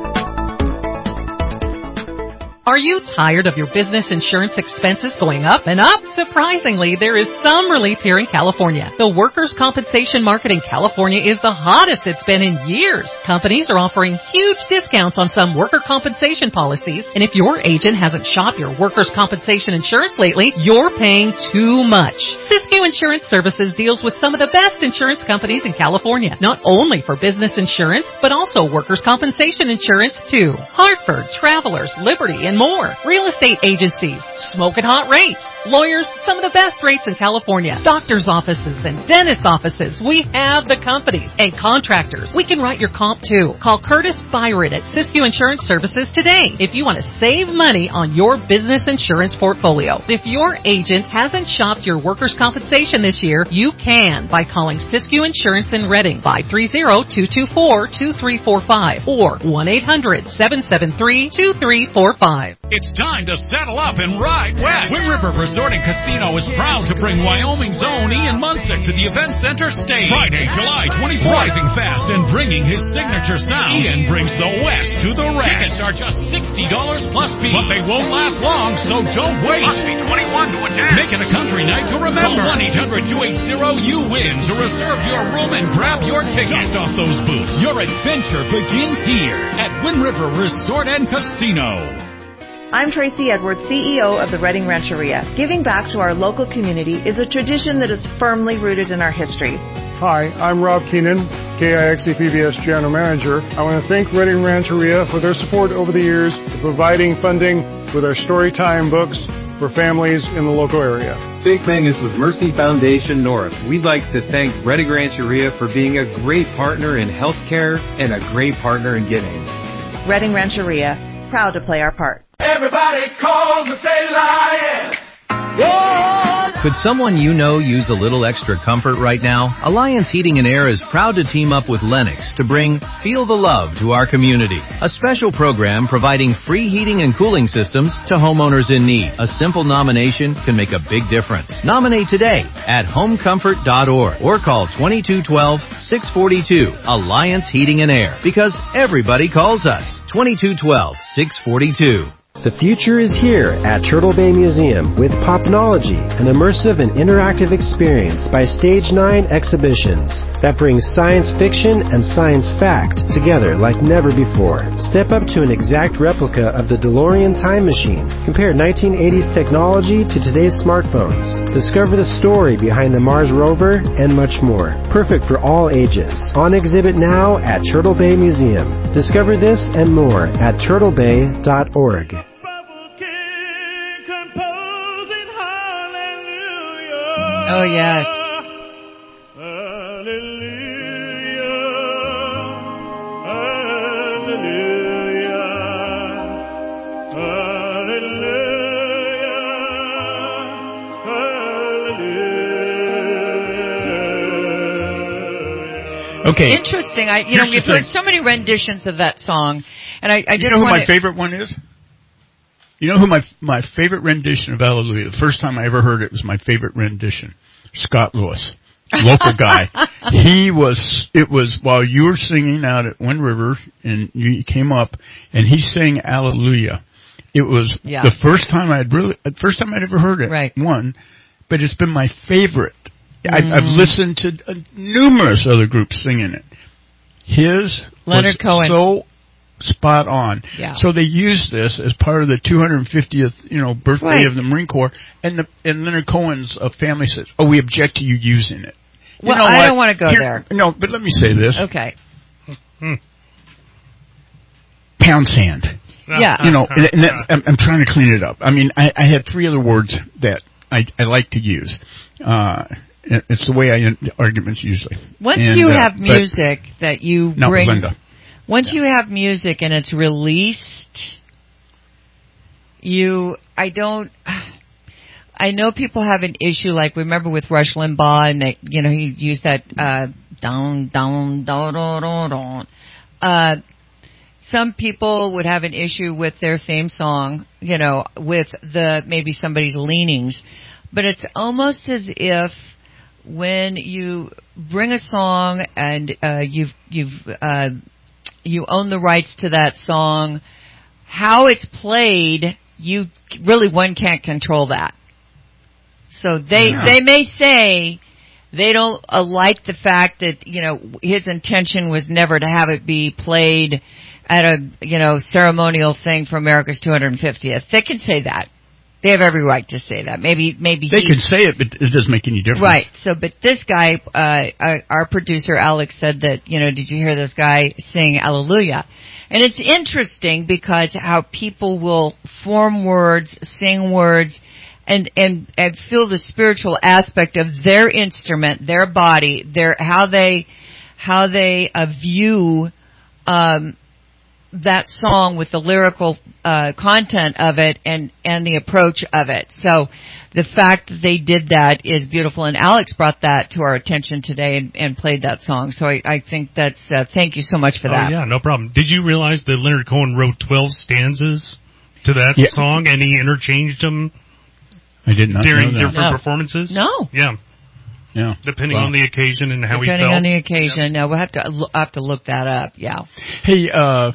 Are you tired of your business insurance expenses going up and up? Surprisingly, there is some relief here in California. The workers' compensation market in California is the hottest it's been in years. Companies are offering huge discounts on some worker compensation policies, and if your agent hasn't shopped your workers' compensation insurance lately, you're paying too much. Siskiyou Insurance Services deals with some of the best insurance companies in California, not only for business insurance, but also workers' compensation insurance too. Hartford, Travelers, Liberty, and more. Real estate agencies, smoking hot rates, Lawyers, some of the best rates in California. Doctor's offices and dentist offices. We have the companies. And contractors. We can write your comp too. Call Curtis Byron at Siskiyou Insurance Services today if you want to save money on your business insurance portfolio. If your agent hasn't shopped your workers' compensation this year, you can by calling Siskiyou Insurance in Redding, 530-224-2345 or 1-800-773-2345. It's time to settle up and ride west. Wind River Resort and Casino is proud to bring Wyoming's own Ian Munsick to the Event Center stage. Friday, July 24th. Rising fast and bringing his signature sound. Ian brings the West to the rest. Tickets are just $60 plus fees. But they won't last long, so don't wait. Must be 21 to attend. Make it a country night to remember. Call 1-800-280-YOU-WIN to reserve your room and grab your ticket. Just off those booths. Your adventure begins here at Wind River Resort and Casino. I'm Tracy Edwards, CEO of the Redding Rancheria. Giving back to our local community is a tradition that is firmly rooted in our history. Hi, I'm Rob Keenan, KIXE PBS General Manager. I want to thank Redding Rancheria for their support over the years, providing funding with our Storytime books for families in the local area. Big Mangus with Mercy Foundation North. We'd like to thank Redding Rancheria for being a great partner in healthcare and a great partner in giving. Redding Rancheria, proud to play our part. Everybody calls and say lion. Could someone you know use a little extra comfort right now? Alliance Heating and Air is proud to team up with Lennox to bring Feel the Love to our community. A special program providing free heating and cooling systems to homeowners in need. A simple nomination can make a big difference. Nominate today at homecomfort.org or call 2212-642 Alliance Heating and Air, because everybody calls us. 2212-642. The future is here at Turtle Bay Museum with Popnology, an immersive and interactive experience by Stage 9 Exhibitions that brings science fiction and science fact together like never before. Step up to an exact replica of the DeLorean time machine. Compare 1980s technology to today's smartphones. Discover the story behind the Mars rover and much more. Perfect for all ages. On exhibit now at Turtle Bay Museum. Discover this and more at turtlebay.org. Oh, yes. Okay. Interesting. We've heard so many renditions of that song, and I just you know who my favorite one is? You know who my favorite rendition of Hallelujah? The first time I ever heard it was my favorite rendition. Scott Lewis, local guy. It was while you were singing out at Wind River, and you came up, and he sang Hallelujah. It was the first time I'd ever heard it. Right. One, but it's been my favorite. I've listened to numerous other groups singing it. His Leonard Cohen. So spot on. Yeah. So they used this as part of the 250th, birthday of the Marine Corps, and Leonard Cohen's family says, "Oh, we object to you using it." Well, I don't want to go there. No, but let me say this. Okay. Pound sand. Yeah. I'm trying to clean it up. I mean, I had three other words that I like to use. It's the way I end arguments usually. Once you have music that you bring... Linda. Once you have music and it's released, I know people have an issue, like remember with Rush Limbaugh, and they, he used that down, down, down, down, down. Some people would have an issue with their theme song, with maybe somebody's leanings, but it's almost as if when you bring a song and you own the rights to that song, how it's played, one can't control that. So they may say they don't like the fact that, his intention was never to have it be played at a, ceremonial thing for America's 250th. They can say that. They have every right to say that. Maybe they can say it, but it doesn't make any difference. Right. So, but this guy, our producer Alex said that, did you hear this guy sing Hallelujah? And it's interesting because how people will form words, sing words, and feel the spiritual aspect of their instrument, their body, how they view that song with the lyrical content of it and the approach of it. So the fact that they did that is beautiful, and Alex brought that to our attention today and played that song. So I think that's thank you so much for that. Oh, yeah, no problem. Did you realize that Leonard Cohen wrote 12 stanzas to that song, and he interchanged them I did not during know that. different performances? No. Yeah. Yeah. Depending on the occasion and how he felt. Depending on the occasion. No, we'll have to look that up. Yeah. Hey,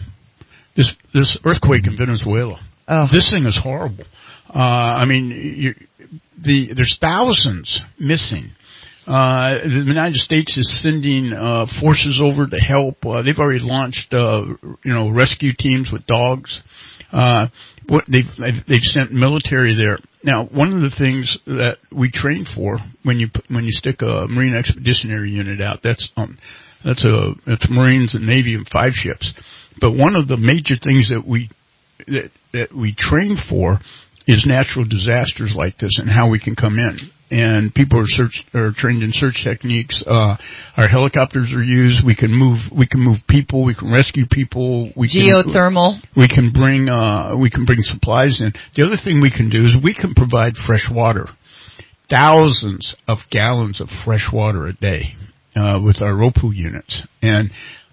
this earthquake in Venezuela. Oh. This thing is horrible. I mean, there's thousands missing. The United States is sending forces over to help. They've already launched, rescue teams with dogs. They've sent military there. Now, one of the things that we train for when you stick a Marine Expeditionary Unit out, that's Marines and Navy and 5 ships. But one of the major things that we train for is natural disasters like this and how we can come in. And people are trained in search techniques. Our helicopters are used. We can move people. We can rescue people. Geothermal. We can bring supplies in. The other thing we can do is we can provide fresh water. Thousands of gallons of fresh water a day, with our ROPU units. And,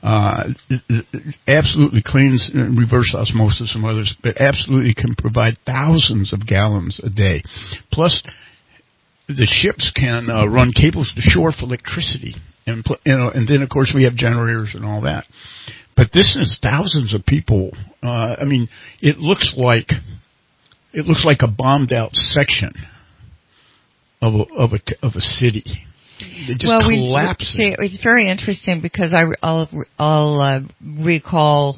absolutely cleans reverse osmosis and others, but absolutely can provide thousands of gallons a day. Plus, the ships can run cables to shore for electricity, and then of course we have generators and all that. But this is thousands of people. I mean, it looks like a bombed out section of a city. It just collapses. It's very interesting because I'll recall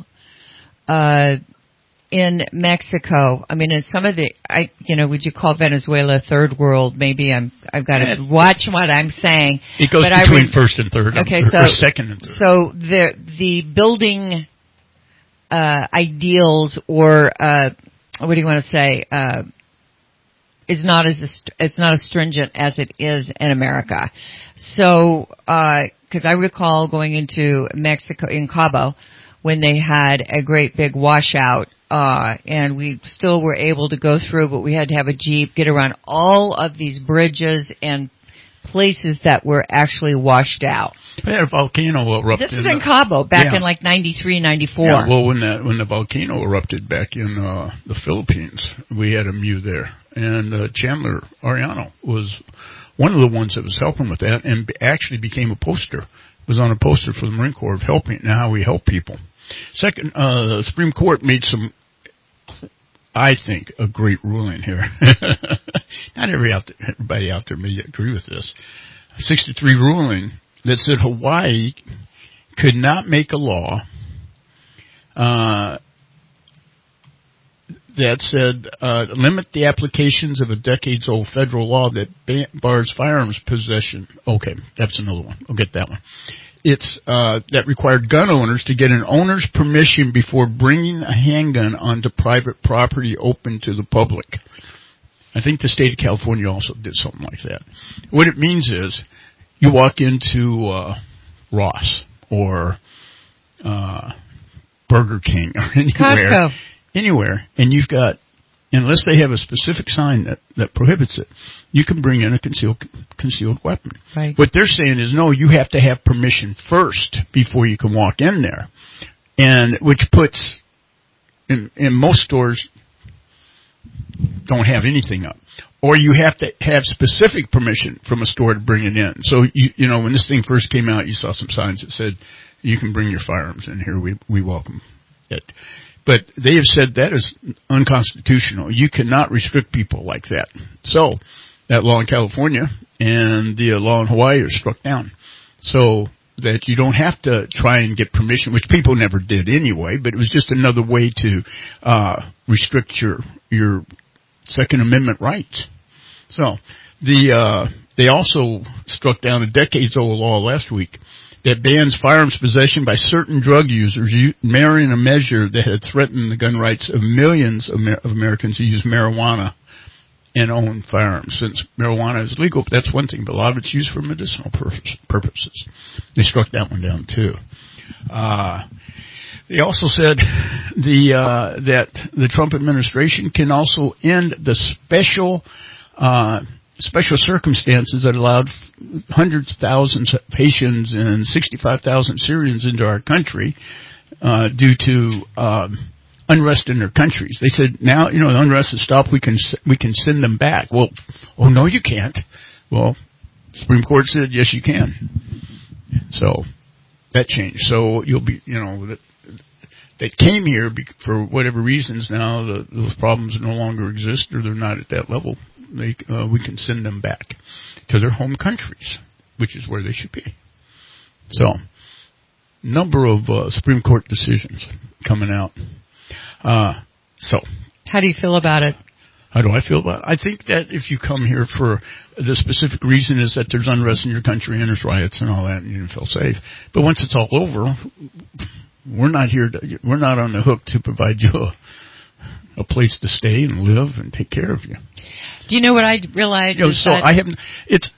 in Mexico. I mean, in some of would you call Venezuela third world? Maybe I've got to watch what I'm saying. It goes between first and third, or second and third. So the building ideals, or what do you want to say? Is not as stringent as it is in America. So, because I recall going into Mexico in Cabo when they had a great big washout, and we still were able to go through, but we had to have a Jeep get around all of these bridges and places that were actually washed out. We had a volcano erupt. This is in Cabo back in like 93, 94. Yeah, well, when the volcano erupted back in the Philippines, we had a MEU there, and Chandler Ariano was one of the ones that was helping with that, and actually became a poster. Was on a poster for the Marine Corps of helping and how we help people. Second, the Supreme Court made some, I think, a great ruling here. Not everybody out there may agree with this. 63 ruling that said Hawaii could not make a law that said limit the applications of a decades-old federal law that bars firearms possession. Okay, that's another one. I'll get that one. It's that required gun owners to get an owner's permission before bringing a handgun onto private property open to the public. I think the state of California also did something like that. What it means is you walk into Ross or Burger King or anywhere, and you've got, unless they have a specific sign that prohibits it, you can bring in a concealed weapon. Right. What they're saying is, no, you have to have permission first before you can walk in there, and which puts in most stores don't have anything up, or you have to have specific permission from a store to bring it in. So you know when this thing first came out, you saw some signs that said you can bring your firearms in here. We welcome it. But they have said that is unconstitutional. You cannot restrict people like that. So that law in California and the law in Hawaii are struck down. So that you don't have to try and get permission, which people never did anyway, but it was just another way to restrict your Second Amendment rights. So they also struck down a decades-old law last week that bans firearms possession by certain drug users, marrying a measure that had threatened the gun rights of millions of Americans who use marijuana and own firearms. Since marijuana is legal, that's one thing, but a lot of it's used for medicinal purposes. They struck that one down too. They also said that the Trump administration can also end the special circumstances that allowed hundreds of thousands of Haitians and 65,000 Syrians into our country due to unrest in their countries. They said, now, the unrest has stopped, we can send them back. Well, oh, no, you can't. Well, Supreme Court said, yes, you can. So that changed. So you'll be, that came here for whatever reasons now, those problems no longer exist or they're not at that level. We can send them back to their home countries, which is where they should be. So, number of Supreme Court decisions coming out. So, how do you feel about it? How do I feel about it? I think that if you come here for the specific reason is that there's unrest in your country and there's riots and all that, and you don't feel safe. But once it's all over, we're not on the hook to provide you a place to stay and live and take care of you. Do you know what I realized? It's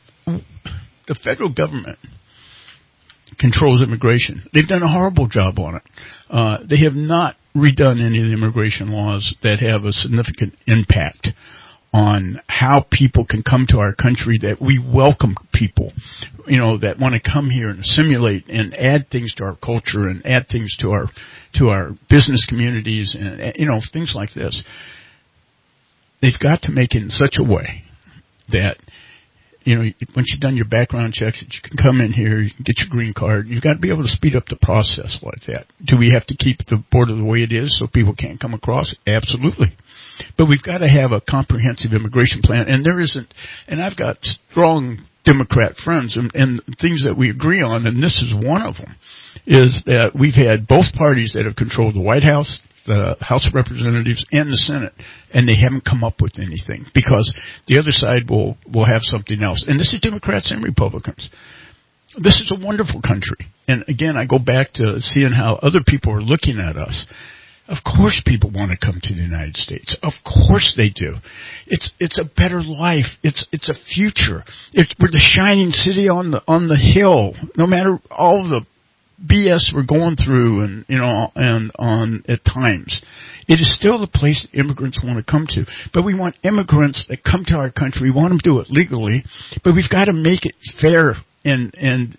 the federal government controls immigration. They've done a horrible job on it. They have not redone any of the immigration laws that have a significant impact on how people can come to our country, that we welcome people, that want to come here and assimilate and add things to our culture and add things to our business communities and, things like this. They've got to make it in such a way that, once you've done your background checks, that you can come in here, you can get your green card. You've got to be able to speed up the process like that. Do we have to keep the border the way it is so people can't come across? Absolutely. But we've got to have a comprehensive immigration plan, and there isn't. And I've got strong Democrat friends, and things that we agree on, and this is one of them, is that we've had both parties that have controlled the White House, the House of Representatives, and the Senate, and they haven't come up with anything because the other side will have something else. And this is Democrats and Republicans. This is a wonderful country. And again, I go back to seeing how other people are looking at us. Of course people want to come to the United States. Of course they do. It's a better life. It's a future. We're the shining city on the hill. No matter all the BS we're going through and on at times, it is still the place that immigrants want to come to. But we want immigrants that come to our country. We want them to do it legally, but we've got to make it fair and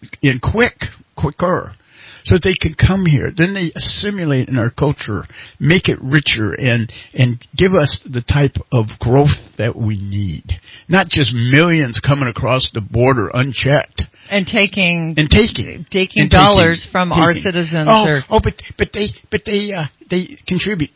quicker, so they can come here. Then they assimilate in our culture, make it richer, and give us the type of growth that we need. Not just millions coming across the border unchecked. And taking dollars from our citizens. But they contribute.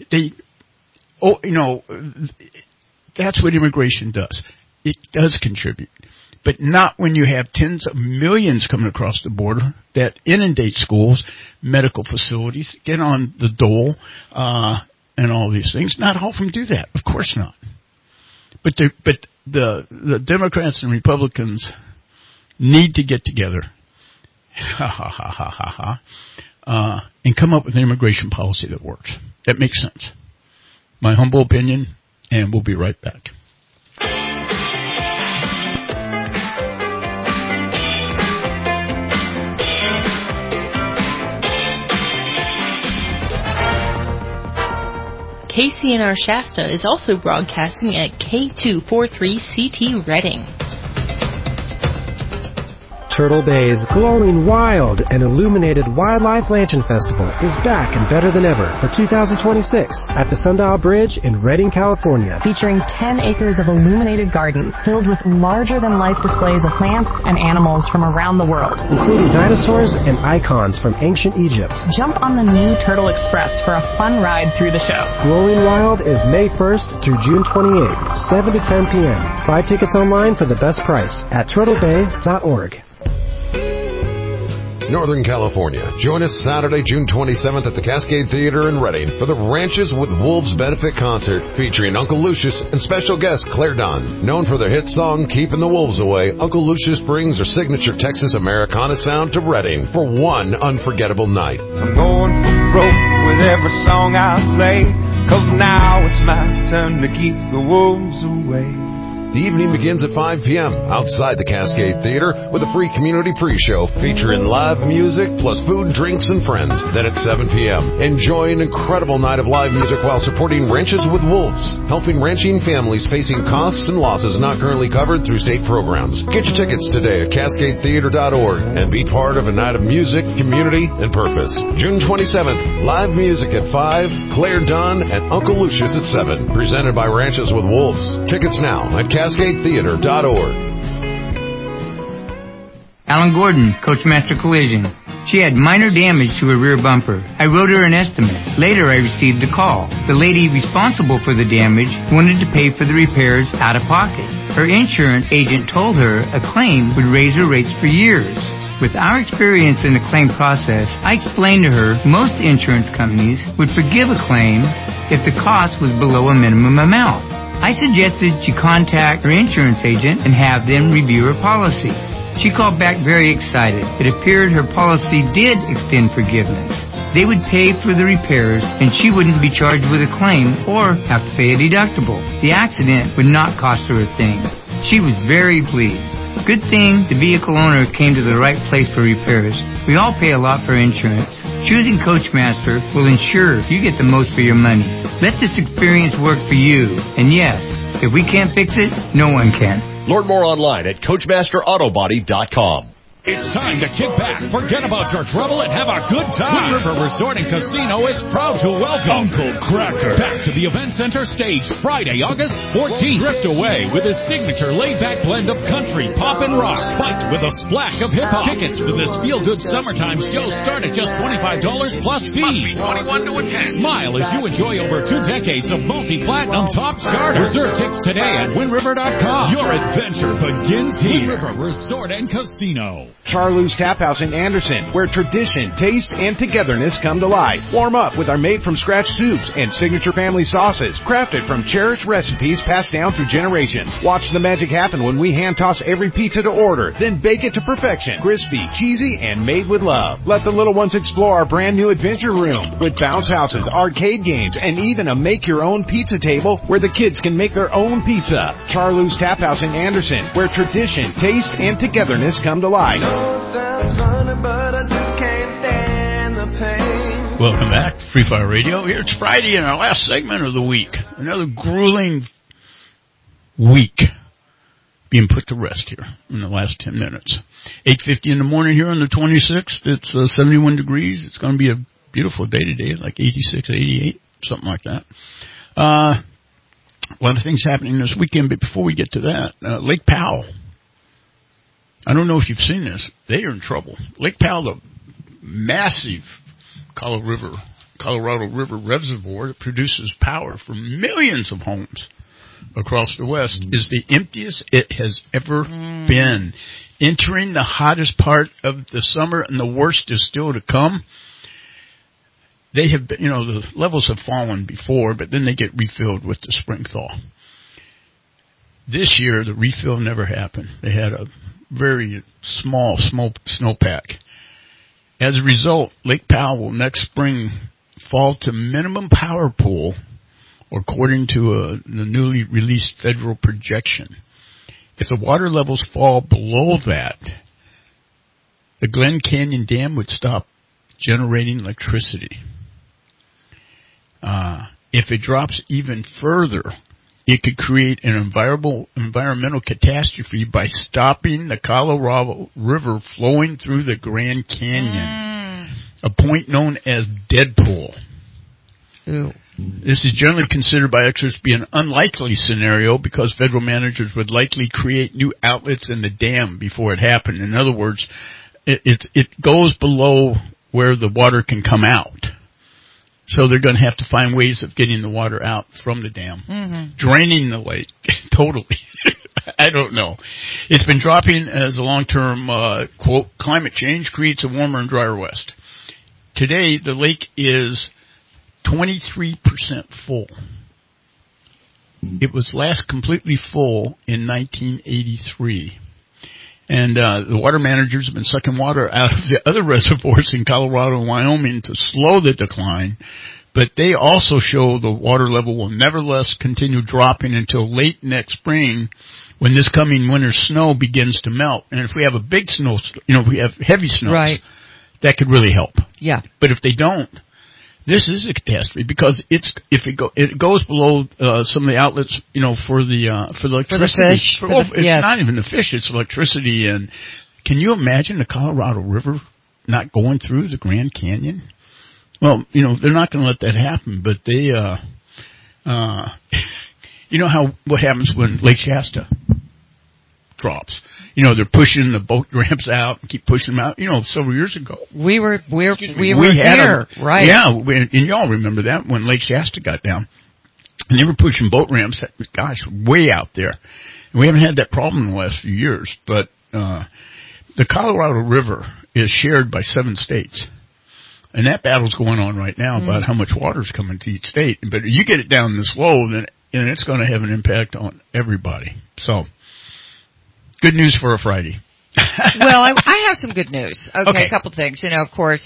That's what immigration does. It does contribute. But not when you have tens of millions coming across the border that inundate schools, medical facilities, get on the dole, and all these things. Not all of them do that. Of course not. But the Democrats and Republicans need to get together and come up with an immigration policy that works. That makes sense. My humble opinion, and we'll be right back. KCNR Shasta is also broadcasting at K243CT Redding. Turtle Bay's glowing wild and illuminated Wildlife Lantern Festival is back and better than ever for 2026 at the Sundial Bridge in Redding, California. Featuring 10 acres of illuminated gardens filled with larger-than-life displays of plants and animals from around the world, including dinosaurs and icons from ancient Egypt. Jump on the new Turtle Express for a fun ride through the show. Glowing Wild is May 1st through June 28th, 7 to 10 p.m. Buy tickets online for the best price at turtlebay.org. Northern California. Join us Saturday, June 27th at the Cascade Theater in Redding for the Ranches with Wolves benefit concert featuring Uncle Lucius and special guest Claire Dunn. Known for their hit song Keeping the Wolves Away, Uncle Lucius brings their signature Texas Americana sound to Redding for one unforgettable night. I'm going broke with every song I play. 'cause now it's my turn to keep the wolves away. The evening begins at 5 p.m. outside the Cascade Theater with a free community pre-show featuring live music plus food, drinks, and friends. Then at 7 p.m., enjoy an incredible night of live music while supporting Ranches with Wolves, helping ranching families facing costs and losses not currently covered through state programs. Get your tickets today at CascadeTheater.org and be part of a night of music, community, and purpose. June 27th, live music at 5, Claire Dunn and Uncle Lucius at 7, presented by Ranches with Wolves. Tickets now at CascadeTheater.org. Alan Gordon, Coachmaster Collision. She had minor damage to her rear bumper. I wrote her an estimate. Later, I received a call. The lady responsible for the damage wanted to pay for the repairs out of pocket. Her insurance agent told her a claim would raise her rates for years. With our experience in the claim process, I explained to her most insurance companies would forgive a claim if the cost was below a minimum amount. I suggested she contact her insurance agent and have them review her policy. She called back very excited. It appeared her policy did extend forgiveness. They would pay for the repairs and she wouldn't be charged with a claim or have to pay a deductible. The accident would not cost her a thing. She was very pleased. Good thing the vehicle owner came to the right place for repairs. We all pay a lot for insurance. Choosing Coachmaster will ensure you get the most for your money. Let this experience work for you. And yes, if we can't fix it, no one can. Learn more online at CoachmasterAutobody.com. It's time to kick back, forget about your trouble, and have a good time. Wind River Resort and Casino is proud to welcome Uncle Cracker back to the Event Center stage Friday, August 14th. Drift away with his signature laid-back blend of country, pop, and rock. Fight with a splash of hip-hop. Tickets for this feel-good summertime show start at just $25 plus fees. Must be 21 to attend. Smile as you enjoy over 2 decades of multi-platinum top charters. Reserve tickets today at WindRiver.com. Your adventure begins here. Wind River Resort and Casino. Charlou's Tap House in Anderson, where tradition, taste, and togetherness come to life. Warm up with our made-from-scratch soups and signature family sauces, crafted from cherished recipes passed down through generations. Watch the magic happen when we hand-toss every pizza to order, then bake it to perfection. Crispy, cheesy, and made with love. Let the little ones explore our brand-new adventure room with bounce houses, arcade games, and even a make-your-own pizza table where the kids can make their own pizza. Charlou's Tap House in Anderson, where tradition, taste, and togetherness come to life. Welcome back to Free Fire Radio. Here it's Friday in our last segment of the week. Another grueling week being put to rest here in the last 10 minutes. 8:50 in the morning here on the 26th. It's 71 degrees. It's going to be a beautiful day today, like 86, 88, something like that. A lot of things happening this weekend, but before we get to that, Lake Powell. I don't know if you've seen this. They are in trouble. Lake Powell, the massive Colorado River reservoir that produces power for millions of homes across the West, is the emptiest it has ever been. Entering the hottest part of the summer, and the worst is still to come. They have been, the levels have fallen before, but then they get refilled with the spring thaw. This year, the refill never happened. They had a very small snowpack. As a result, Lake Powell will next spring fall to minimum power pool, according to the newly released federal projection. If the water levels fall below that, the Glen Canyon Dam would stop generating electricity. If it drops even further, it could create an environmental catastrophe by stopping the Colorado River flowing through the Grand Canyon, a point known as Deadpool. Ew. This is generally considered by experts to be an unlikely scenario because federal managers would likely create new outlets in the dam before it happened. In other words, it goes below where the water can come out. So they're going to have to find ways of getting the water out from the dam, draining the lake totally. I don't know. It's been dropping as a long-term, quote, climate change creates a warmer and drier West. Today, the lake is 23% full. It was last completely full in 1983. And the water managers have been sucking water out of the other reservoirs in Colorado and Wyoming to slow the decline, But they also show the water level will nevertheless continue dropping until late next spring, when this coming winter snow begins to melt. And if we have a big snow, if we have heavy snows, right, that could really help. Yeah. But if they don't, this is a catastrophe, because it goes below some of the outlets, for the electricity. For the fish. It's not even the fish; it's electricity. And can you imagine the Colorado River not going through the Grand Canyon? Well, they're not going to let that happen. But they, what happens when Lake Shasta drops? They're pushing the boat ramps out and keep pushing them out. Several years ago. We were had here, right? Yeah, and y'all remember that when Lake Shasta got down. And they were pushing boat ramps, way out there. And we haven't had that problem in the last few years. But the Colorado River is shared by 7 states. And that battle's going on right now about how much water is coming to each state. But you get it down this low, then it's going to have an impact on everybody. So, good news for a Friday. Well, I have some good news. Okay, a couple things. Of course,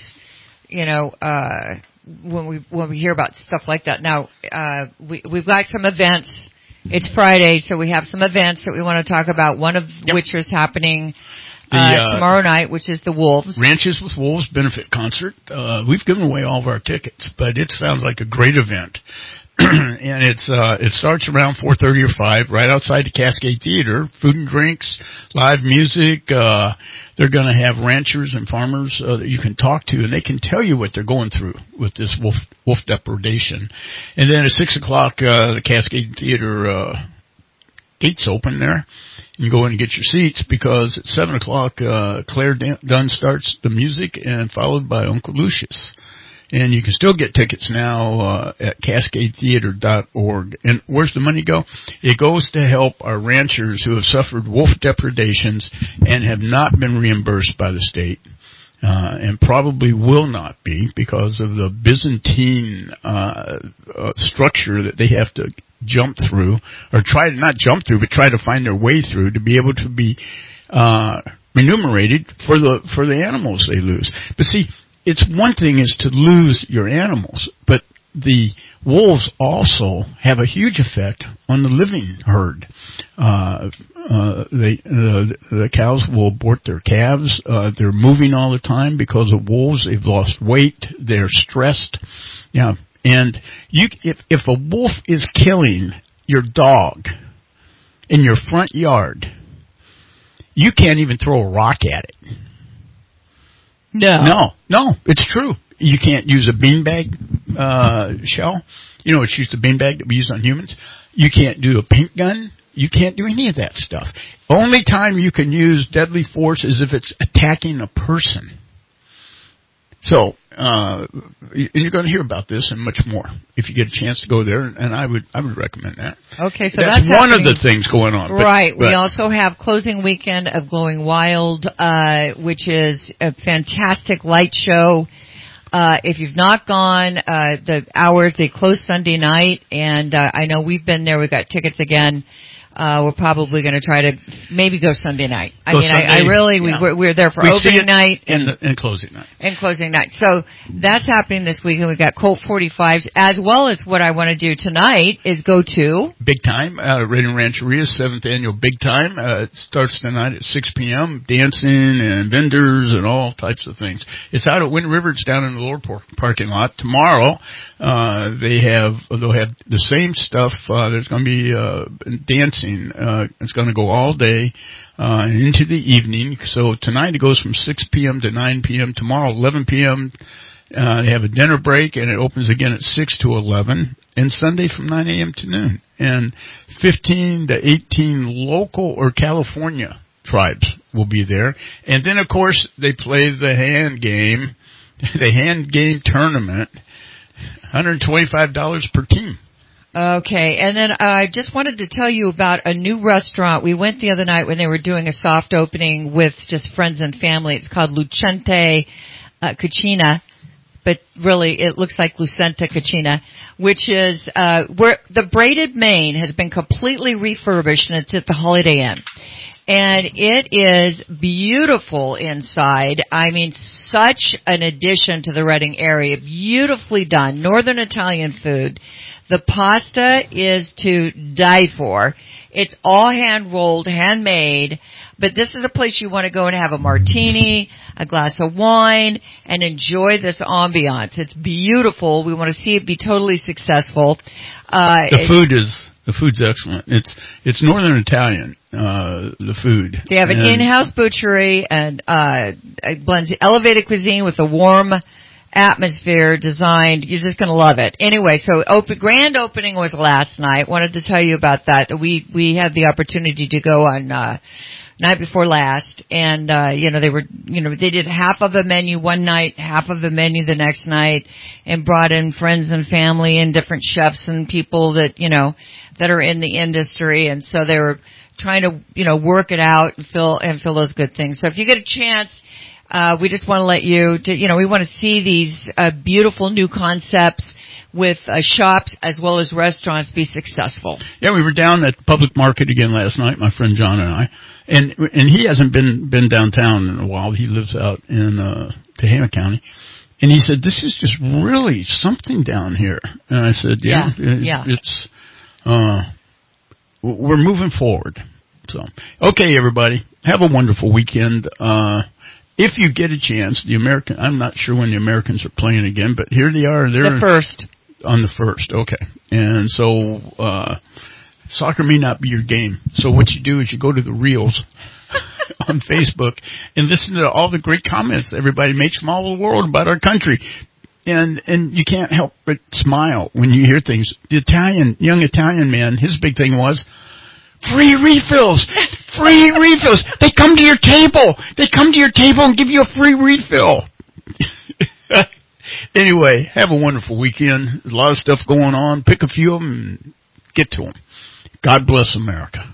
when we hear about stuff like that. Now, we've got some events. It's Friday, so we have some events that we want to talk about. One of which is happening tomorrow night, which is the Wolves. Ranches with Wolves benefit concert. We've given away all of our tickets, but it sounds like a great event. And it starts around 4:30 or 5, right outside the Cascade Theater. Food and drinks, live music. They're going to have ranchers and farmers that you can talk to, and they can tell you what they're going through with this wolf depredation. And then at 6 o'clock, the Cascade Theater gates open there. You can go in and get your seats, because at 7 o'clock, Claire Dunn starts the music, and followed by Uncle Lucius. And you can still get tickets now at CascadeTheater.org. And where's the money go? It goes to help our ranchers who have suffered wolf depredations and have not been reimbursed by the state, and probably will not be, because of the Byzantine structure that they have to jump through, or try to find their way through to be able to be remunerated for the animals they lose. But see, it's one thing is to lose your animals, but the wolves also have a huge effect on the living herd. The cows will abort their calves. They're moving all the time because of wolves. They've lost weight. They're stressed. Yeah. And if a wolf is killing your dog in your front yard, you can't even throw a rock at it. No, it's true. You can't use a beanbag shell. It's used a beanbag that we use on humans. You can't do a paint gun. You can't do any of that stuff. Only time you can use deadly force is if it's attacking a person. So, you're going to hear about this and much more if you get a chance to go there, and I would recommend that. Okay, so that's one of the things going on. Right. We also have closing weekend of Glowing Wild, which is a fantastic light show. If you've not gone, the hours, they close Sunday night, and I know we've been there. We've got tickets again. We're probably going to try to maybe go Sunday night. We're there for opening night and closing night. And closing night. So that's happening this weekend. We've got Colt 45s, as well as what I want to do tonight is go to Big Time out of Redding Rancheria, 7th annual Big Time. It starts tonight at 6 p.m. Dancing and vendors and all types of things. It's out at Wind River. It's down in the lower parking lot. Tomorrow, they'll have the same stuff. There's going to be dancing. It's going to go all day into the evening. So tonight it goes from 6 p.m. to 9 p.m. Tomorrow, 11 p.m. They have a dinner break, and it opens again at 6 to 11. And Sunday from 9 a.m. to noon. And 15 to 18 local or California tribes will be there. And then, of course, they play the hand game, the hand game tournament, $125 per team. Okay, and then I just wanted to tell you about a new restaurant. We went the other night when they were doing a soft opening with just friends and family. It's called Lucente Cucina, but really it looks like Lucenta Cucina, which is where the Braided Mane has been completely refurbished, and it's at the Holiday Inn. And it is beautiful inside. I mean, such an addition to the Reading area. Beautifully done. Northern Italian food. The pasta is to die for. It's all hand-rolled, handmade. But this is a place you want to go and have a martini, a glass of wine, and enjoy this ambiance. It's beautiful. We want to see it be totally successful. The food's excellent. It's Northern Italian, the food. They have an in-house butchery and it blends elevated cuisine with a warm atmosphere designed. You're just going to love it. Anyway, so grand opening was last night. Wanted to tell you about that. We had the opportunity to go on night before last, and they did half of the menu one night, half of the menu the next night, and brought in friends and family and different chefs and people that that are in the industry, and so they were trying to work it out and fill those good things. So if you get a chance, we just want to let you we want to see these beautiful new concepts with shops as well as restaurants be successable. Yeah, we were down at the public market again last night, my friend John and I, and he hasn't been downtown in a while. He lives out in Tehama County, and he said, "This is just really something down here." And I said, "Yeah. It's we're moving forward." So, okay, everybody, have a wonderful weekend. If you get a chance, I'm not sure when the Americans are playing again, but here they are. They're the first. On the first, okay. And so, soccer may not be your game. So what you do is you go to the Reels on Facebook and listen to all the great comments everybody makes from all over the world about our country. And you can't help but smile when you hear things. The young Italian man, his big thing was, free refills! Free refills! They come to your table! They come to your table and give you a free refill! Anyway, have a wonderful weekend. There's a lot of stuff going on. Pick a few of them and get to them. God bless America.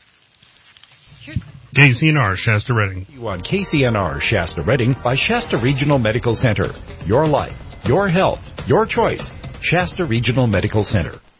KCNR, Shasta Reading. You on KCNR, Shasta Reading by Shasta Regional Medical Center. Your life, your health, your choice. Shasta Regional Medical Center.